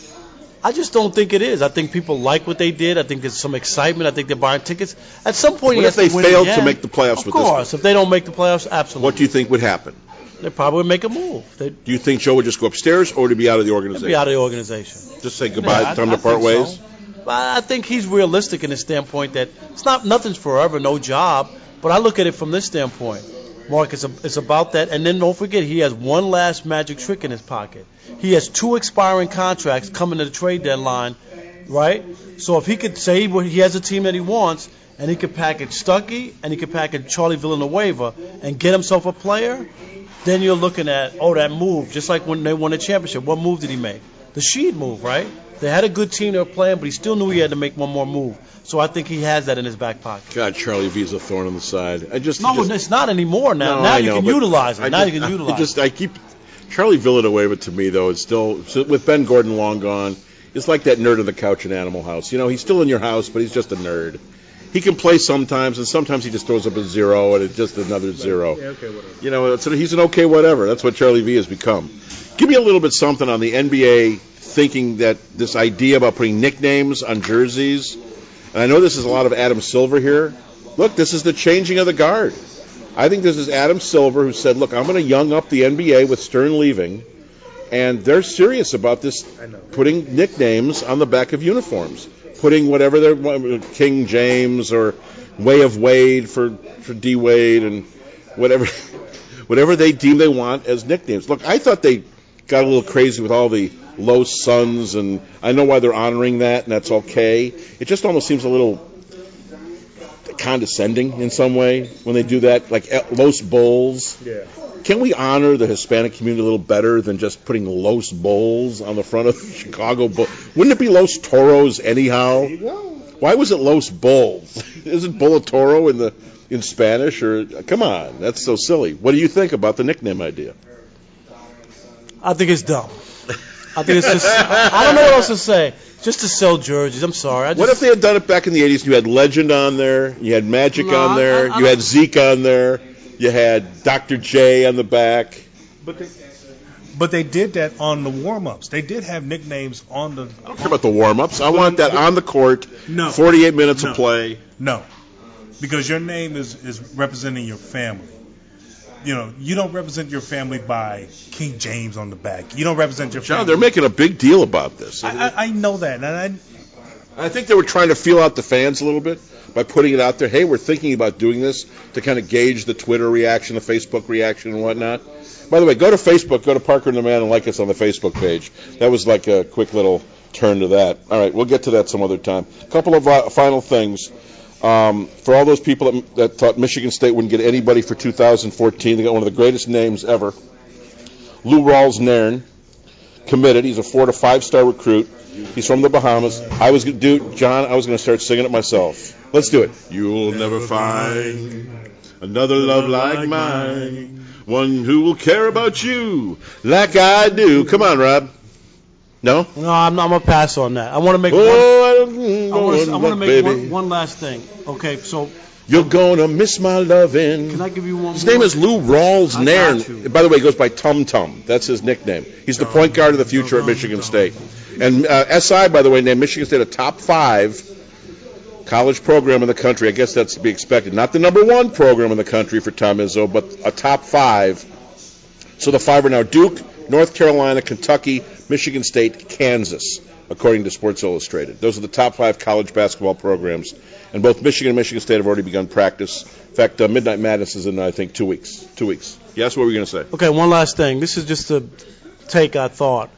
I just don't think it is. I think people like what they did. I think there's some excitement. I think they're buying tickets. At some point, What you if have they to win failed to again. make the playoffs Of with this course, if they don't make the playoffs, absolutely. What do you think would happen? They probably would make a move. They'd Do you think Joe would just go upstairs, or would he be out of the they'd organization? be out of the organization. Just say goodbye, Yeah, I- time I to part think ways? so. But I think he's realistic in the standpoint that it's not nothing's forever, no job. But I look at it from this standpoint. Mark, it's, a, it's about that. And then don't forget, he has one last magic trick in his pocket. He has two expiring contracts coming to the trade deadline, right? So if he could say he has a team that he wants, and he could package Stuckey, and he could package Charlie Villanueva, and get himself a player, then you're looking at, oh, that move, just like when they won the championship. What move did he make? The Sheed move, right? They had a good team they were playing, but he still knew he had to make one more move. So I think he has that in his back pocket. God, Charlie V's a thorn on the side. I just No, just, it's not anymore now. No, now I you know, can but utilize it. I now just, you can utilize I just it. I keep Charlie Villanueva to me though is still so with Ben Gordon long gone. It's like that nerd on the couch in Animal House. You know, he's still in your house, but he's just a nerd. He can play sometimes, and sometimes he just throws up a zero, and it's just another zero. Yeah, okay, whatever. You know, it's, he's an okay whatever. That's what Charlie V has become. Give me a little bit something on the N B A thinking that this idea about putting nicknames on jerseys, and I know this is a lot of Adam Silver here. Look, this is the changing of the guard. I think this is Adam Silver who said, look, I'm going to young up the N B A with Stern leaving, And they're serious about this, putting nicknames on the back of uniforms, putting whatever they're, King James or Way of Wade for, for D. Wade and whatever whatever they deem they want as nicknames. Look, I thought they got a little crazy with all the Los Sons, and I know why they're honoring that, and that's okay. It just almost seems a little condescending in some way when they do that, like Los Bulls. Yeah. Can we honor the Hispanic community a little better than just putting Los Bulls on the front of the Chicago Bulls? Wouldn't it be Los Toros anyhow? There you go. Why was it Los Bulls? Isn't Bull a Toro in the in Spanish? Or come on, that's so silly. What do you think about the nickname idea? I think it's dumb. I think it's just, I don't know what else to say. Just to sell jerseys. I'm sorry. I just, what if they had done it back in the eighties? You had Legend on there. You had Magic No, on there. I- I- you had Zeke on there. You had Doctor J on the back. But they, but they did that on the warm-ups. They did have nicknames on the. I don't care about the warm-ups. I want that on the court. No. forty-eight minutes No. of play. No, because your name is, is representing your family. You know, you don't represent your family by King James on the back. You don't represent your John, family. they're making a big deal about this. I, I, I know that, and I. I think they were trying to feel out the fans a little bit by putting it out there. Hey, we're thinking about doing this to kind of gauge the Twitter reaction, the Facebook reaction, and whatnot. By the way, go to Facebook, go to Parker and the Man, and like us on the Facebook page. That was like a quick little turn to that. All right, we'll get to that some other time. A couple of uh, final things. Um, for all those people that, that thought Michigan State wouldn't get anybody for two thousand fourteen, they got one of the greatest names ever. Lou Rawls Nairn, committed. He's a four to five star recruit. He's from the Bahamas. I was going to do, John, I was going to start singing it myself. Let's do it. You'll never find another love like mine, one who will care about you like I do. Come on, Rob. No? No, I'm not. I'm gonna pass on that. I want to make. Oh, one, I don't I want to. I know, want to make baby. one, one last thing. Okay, so You're gonna miss my lovin'. can I give you one? His more? name is Lou Rawls I Nairn. got you. By the way, he goes by Tum Tum. That's his nickname. He's the point guard of the future at Michigan State. And uh, S I, by the way, named Michigan State a top five college program in the country. I guess that's to be expected. Not the number one program in the country for Tom Izzo, but a top five. So the five are now Duke, North Carolina, Kentucky, Michigan State, Kansas, according to Sports Illustrated. Those are the top five college basketball programs. And both Michigan and Michigan State have already begun practice. In fact, uh, Midnight Madness is in, I think, two weeks. Two weeks. Yes, what were you going to say? Okay, one last thing. This is just a take I thought.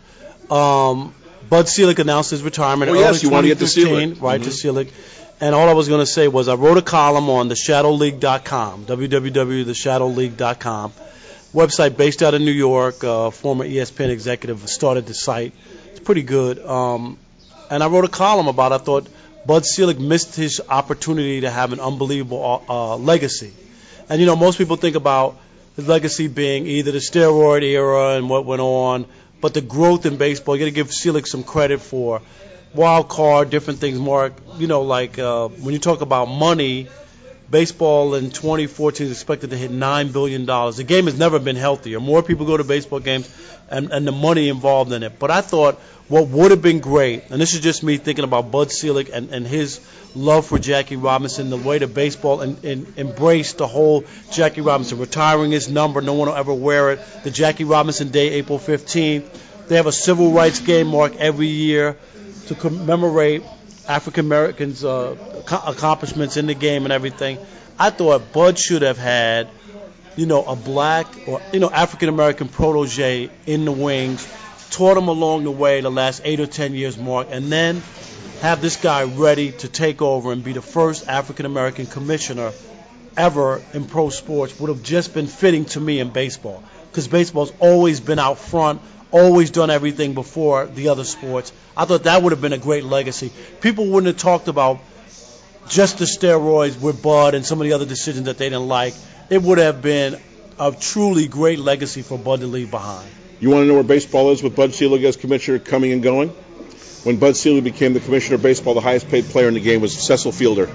Um, Bud Selig announced his retirement. Oh, early yes, you want to get to twenty fifteen, Selig. right, Mhm. to Selig. And all I was going to say was I wrote a column on the shadow league dot com, w w w dot the shadow league dot com, website based out of New York. Uh, former E S P N executive started the site. It's pretty good. Um, and I wrote a column about it. I thought Bud Selig missed his opportunity to have an unbelievable uh, legacy. And, you know, most people think about his legacy being either the steroid era and what went on, but the growth in baseball, you got to give Selig some credit for wild card, different things, Mark. You know, like uh, when you talk about money, baseball in twenty fourteen is expected to hit nine billion dollars. The game has never been healthier. More people go to baseball games and, and the money involved in it. But I thought what would have been great, and this is just me thinking about Bud Selig and, and his love for Jackie Robinson, the way that baseball and, and embraced the whole Jackie Robinson, retiring his number, no one will ever wear it, the Jackie Robinson Day, April fifteenth. They have a civil rights game, Mark, every year to commemorate African Americans' uh, accomplishments in the game and everything. I thought Bud should have had, you know, a black or, you know, African American protege in the wings, taught him along the way the last eight or ten years, Mark, and then have this guy ready to take over and be the first African American commissioner ever in pro sports. Would have just been fitting to me in baseball, because baseball's always been out front, always done everything before the other sports. I thought that would have been a great legacy. People wouldn't have talked about just the steroids with Bud and some of the other decisions that they didn't like. It would have been a truly great legacy for Bud to leave behind. You want to know where baseball is with Bud Selig as commissioner coming and going? When Bud Selig became the commissioner of baseball, the highest paid player in the game was Cecil Fielder.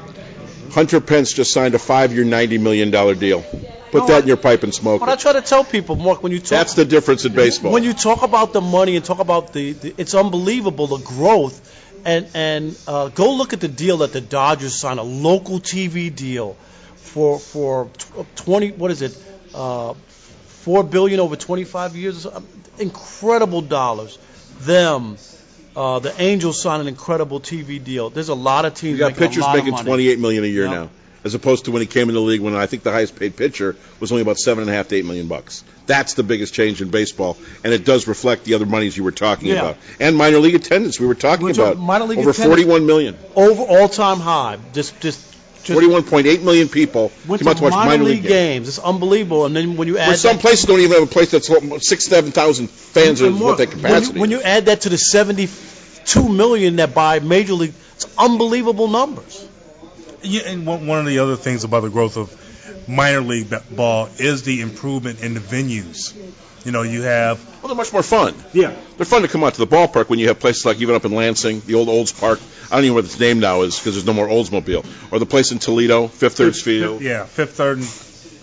Hunter Pence just signed a five-year, ninety million dollars deal. Put No, that I- in your pipe and smoke But I it. try to tell people, Mark, when you talk, That's the difference in baseball. when you talk about the money and talk about the, the it's unbelievable, the growth, and and uh, go look at the deal that the Dodgers signed, a local T V deal for for twenty, what is it, uh, four billion dollars over twenty-five years. Incredible dollars. Them. Uh, the Angels signed an incredible T V deal. There's a lot of teams. You got making pitchers a lot making of money. twenty-eight million dollars a year Yep. now, as opposed to when he came in the league when I think the highest paid pitcher was only about seven and a half to eight million bucks. That's the biggest change in baseball, and it does reflect the other monies you were talking Yeah. about, and minor league attendance we were talking We're about. talking minor league over attendance. forty-one million, Over all-time high. Just, just, just forty-one point eight million people went came out to to watch minor, minor league league games. games. It's unbelievable. And then when you add Where some that, places don't even have a place that's six, seven thousand fans and is more, what their when capacity. you, when you is. add that to the seventy-two million that buy major league, it's unbelievable numbers. Yeah, and one one of the other things about the growth of minor league ball is the improvement in the venues. You know, you have Well, they're much more fun. yeah, They're fun to come out to the ballpark when you have places like even up in Lansing, the old Olds Park. I don't even know what its name now is because there's no more Oldsmobile. Or the place in Toledo, Fifth Third Field. yeah, Fifth Third. And,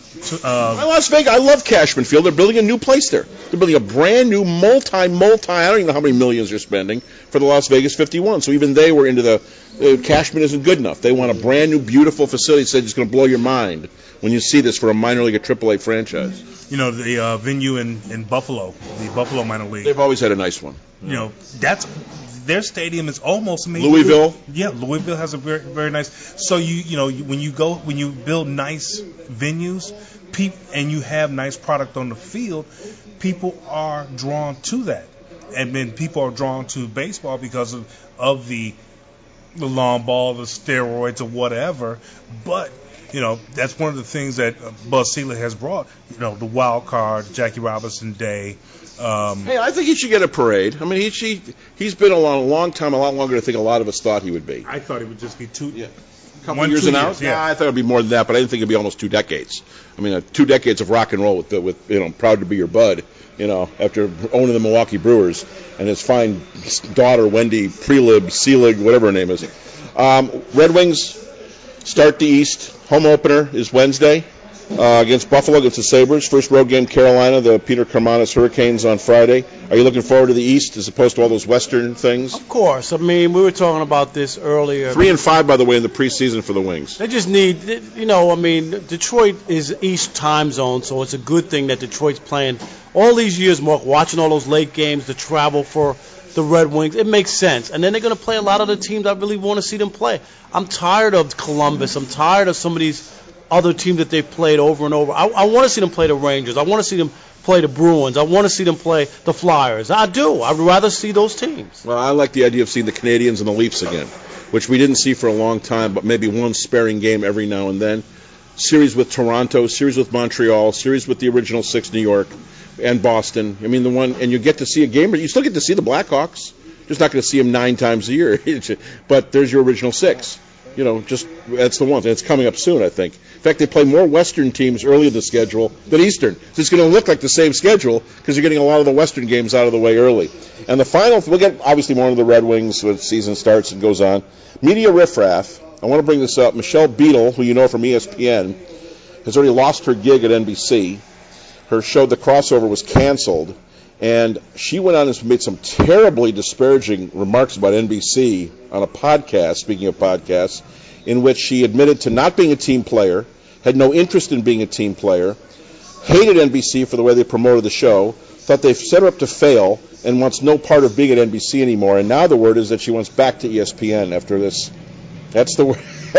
uh, Well, Las Vegas, I love Cashman Field. They're building a new place there. They're building a brand new multi, multi, I don't even know how many millions they're spending for the Las Vegas fifty-one. So even they were into the, uh, Cashman isn't good enough. They want a brand new, beautiful facility that it's going to blow your mind when you see this for a minor league, a triple A franchise. you know, the uh, venue in, in Buffalo, the Buffalo minor league. They've always had a nice one. You know, that's their stadium is almost made. Louisville? Yeah, Louisville has a very very nice. So you you know you- when you go when you build nice venues, peop, and you have nice product on the field, people are drawn to that, and then people are drawn to baseball because of of the the long ball, the steroids, or whatever. But you know that's one of the things that uh, Buzz Selig has brought. You know, the wild card, Jackie Robinson Day. Um, Hey, I think he should get a parade. I mean, he, he, he's been along a long time, a lot longer than I think a lot of us thought he would be. I thought it would just be two. Yeah. A couple One, years two and out? years, yeah. Nah, I thought it would be more than that, but I didn't think it would be almost two decades. I mean, uh, two decades of rock and roll with, the, with, you know, Proud to Be Your Bud, you know, after owning the Milwaukee Brewers and his fine daughter, Wendy Prelib, Selig, whatever her name is. Um, Red Wings start the East. Home opener is Wednesday uh, against Buffalo, against the Sabres. First road game, Carolina, the Peter Carmanis Hurricanes on Friday. Are you looking forward to the East as opposed to all those Western things? Of course. I mean, we were talking about this earlier. Three and five, by the way, in the preseason for the Wings. They just need, you know, I mean, Detroit is East time zone, so it's a good thing that Detroit's playing all these years, Mark, watching all those late games, the travel for the Red Wings. It makes sense. And then they're going to play a lot of the teams I really want to see them play. I'm tired of Columbus. I'm tired of some of these other teams that they've played over and over. I, I want to see them play the Rangers. I want to see them play the Bruins. I want to see them play the Flyers. I do. I'd rather see those teams. Well, I like the idea of seeing the Canadians and the Leafs again, which we didn't see for a long time, but maybe one sparing game every now and then. Series with Toronto, series with Montreal, series with the original six, New York, and Boston. I mean, the one, and you get to see a game, but you still get to see the Blackhawks. Just not going to see them nine times a year. But there's your original six. You know, just that's the one. And it's coming up soon, I think. In fact, they play more Western teams early in the schedule than Eastern. So it's going to look like the same schedule because you're getting a lot of the Western games out of the way early. And the final, we'll get obviously more of the Red Wings when the season starts and goes on. Media riffraff. I want to bring this up. Michelle Beadle, who you know from E S P N, has already lost her gig at N B C. Her show, The Crossover, was canceled. And she went on and made some terribly disparaging remarks about N B C on a podcast, speaking of podcasts, in which she admitted to not being a team player, had no interest in being a team player, hated N B C for the way they promoted the show, thought they've set her up to fail, and wants no part of being at N B C anymore. And now the word is that she wants back to E S P N after this. That's the word.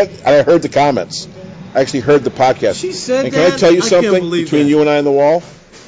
I heard the comments. I actually heard the podcast. She said and can that? I tell you I can't something believe between that. you and I on the wall?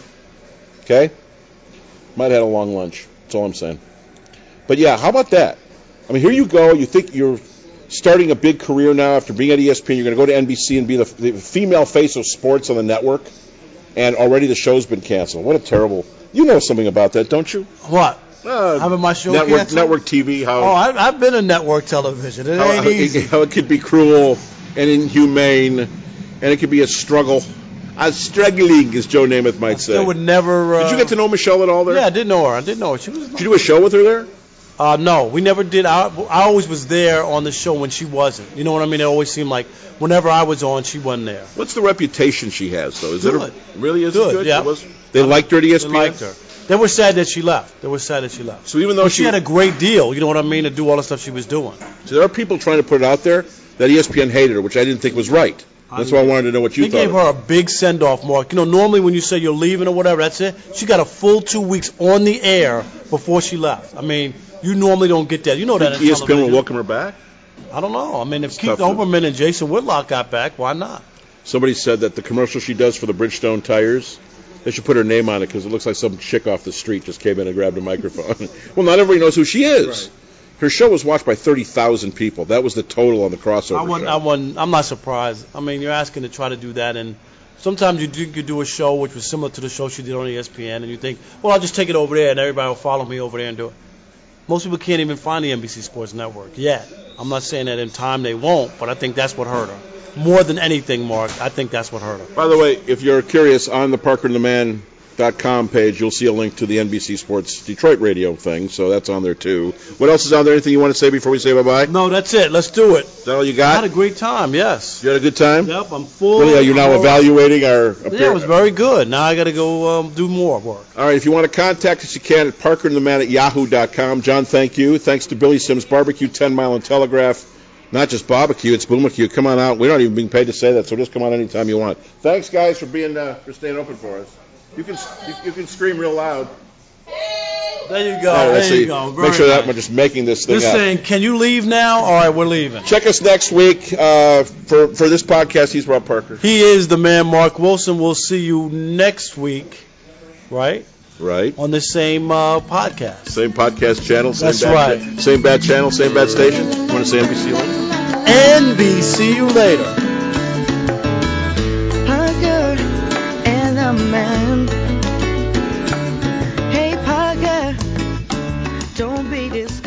Okay? Might have had a long lunch. That's all I'm saying. But, yeah, how about that? I mean, here you go. You think you're starting a big career now after being at E S P N. You're going to go to N B C and be the, the female face of sports on the network, and already the show's been canceled. What a terrible – you know something about that, don't you? What? Uh, Having my show network, canceled? network T V, how, Oh, I, I've been in network television. It how, ain't how, easy. it, how it could be cruel and inhumane, and it could be a struggle. A struggling, as Joe Namath might say. I would never. Uh, Did you get to know Michelle at all there? Yeah, I did know her. I did know her. She was. Did you do a show with her there? Uh, no, we never did. I, I always was there on the show when she wasn't. You know what I mean? It always seemed like whenever I was on, she wasn't there. What's the reputation she has, though? Is Good. it a, really is Good, it good? yeah. It was, they liked her at E S P N? They liked her. They were sad that she left. They were sad that she left. So even though But she, she had a great deal, you know what I mean, to do all the stuff she was doing. so there are people trying to put it out there that E S P N hated her, which I didn't think was right. That's why I wanted to know what you they thought. They gave her a big send-off, Mark. You know, normally when you say you're leaving or whatever, that's it. She got a full two weeks on the air before she left. I mean, you normally don't get that. You know that. E S P N will welcome her back? I don't know. I mean, if It's Keith Olbermann and Jason Whitlock got back, why not? Somebody said that the commercial she does for the Bridgestone tires, they should put her name on it because it looks like some chick off the street just came in and grabbed a microphone. Well, not everybody knows who she is. Right. Her show was watched by thirty thousand people. That was the total on the crossover I wasn't, show. I wasn't, I'm not surprised. I mean, you're asking to try to do that, and sometimes you do, you do a show which was similar to the show she did on E S P N, and you think, well, I'll just take it over there, and everybody will follow me over there and do it. Most people can't even find the N B C Sports Network yet. I'm not saying that in time they won't, but I think that's what hurt her. More than anything, Mark, I think that's what hurt her. By the way, if you're curious, on the Parker and the Man dot com page, you'll see a link to the N B C Sports Detroit radio thing, so that's on there too. What else is on there? Anything you want to say before we say bye-bye? No, that's it. Let's do it. Is that all you got? I had a great time, yes. You had a good time? Yep, I'm full. Really, are you now evaluating our appearance? Yeah, it was very good. Now I got to go um, do more work. All right, if you want to contact us, you can at Parker and the Man at yahoo dot com. John, thank you. Thanks to Billy Sims Barbecue, ten mile and Telegraph. Not just barbecue, it's Boomacue. Come on out. We're not even being paid to say that, so just come on anytime you want. Thanks, guys, for being uh, for staying open for us. You can you, you can scream real loud. There you go. Right, there see, you go. Very make sure nice. that we're just making this thing Just up. saying, can you leave now? All right, we're leaving. Check us next week uh, for for this podcast. He's Rob Parker. He is the man, Mark Wilson. We'll see you next week, right? Right. On the same uh, podcast. Same podcast channel. Same That's bad, right. Same bad channel. Same bad station. You want to say N B C later? N B C you later. Parker and the Man. Hey, Parker, don't be discouraged.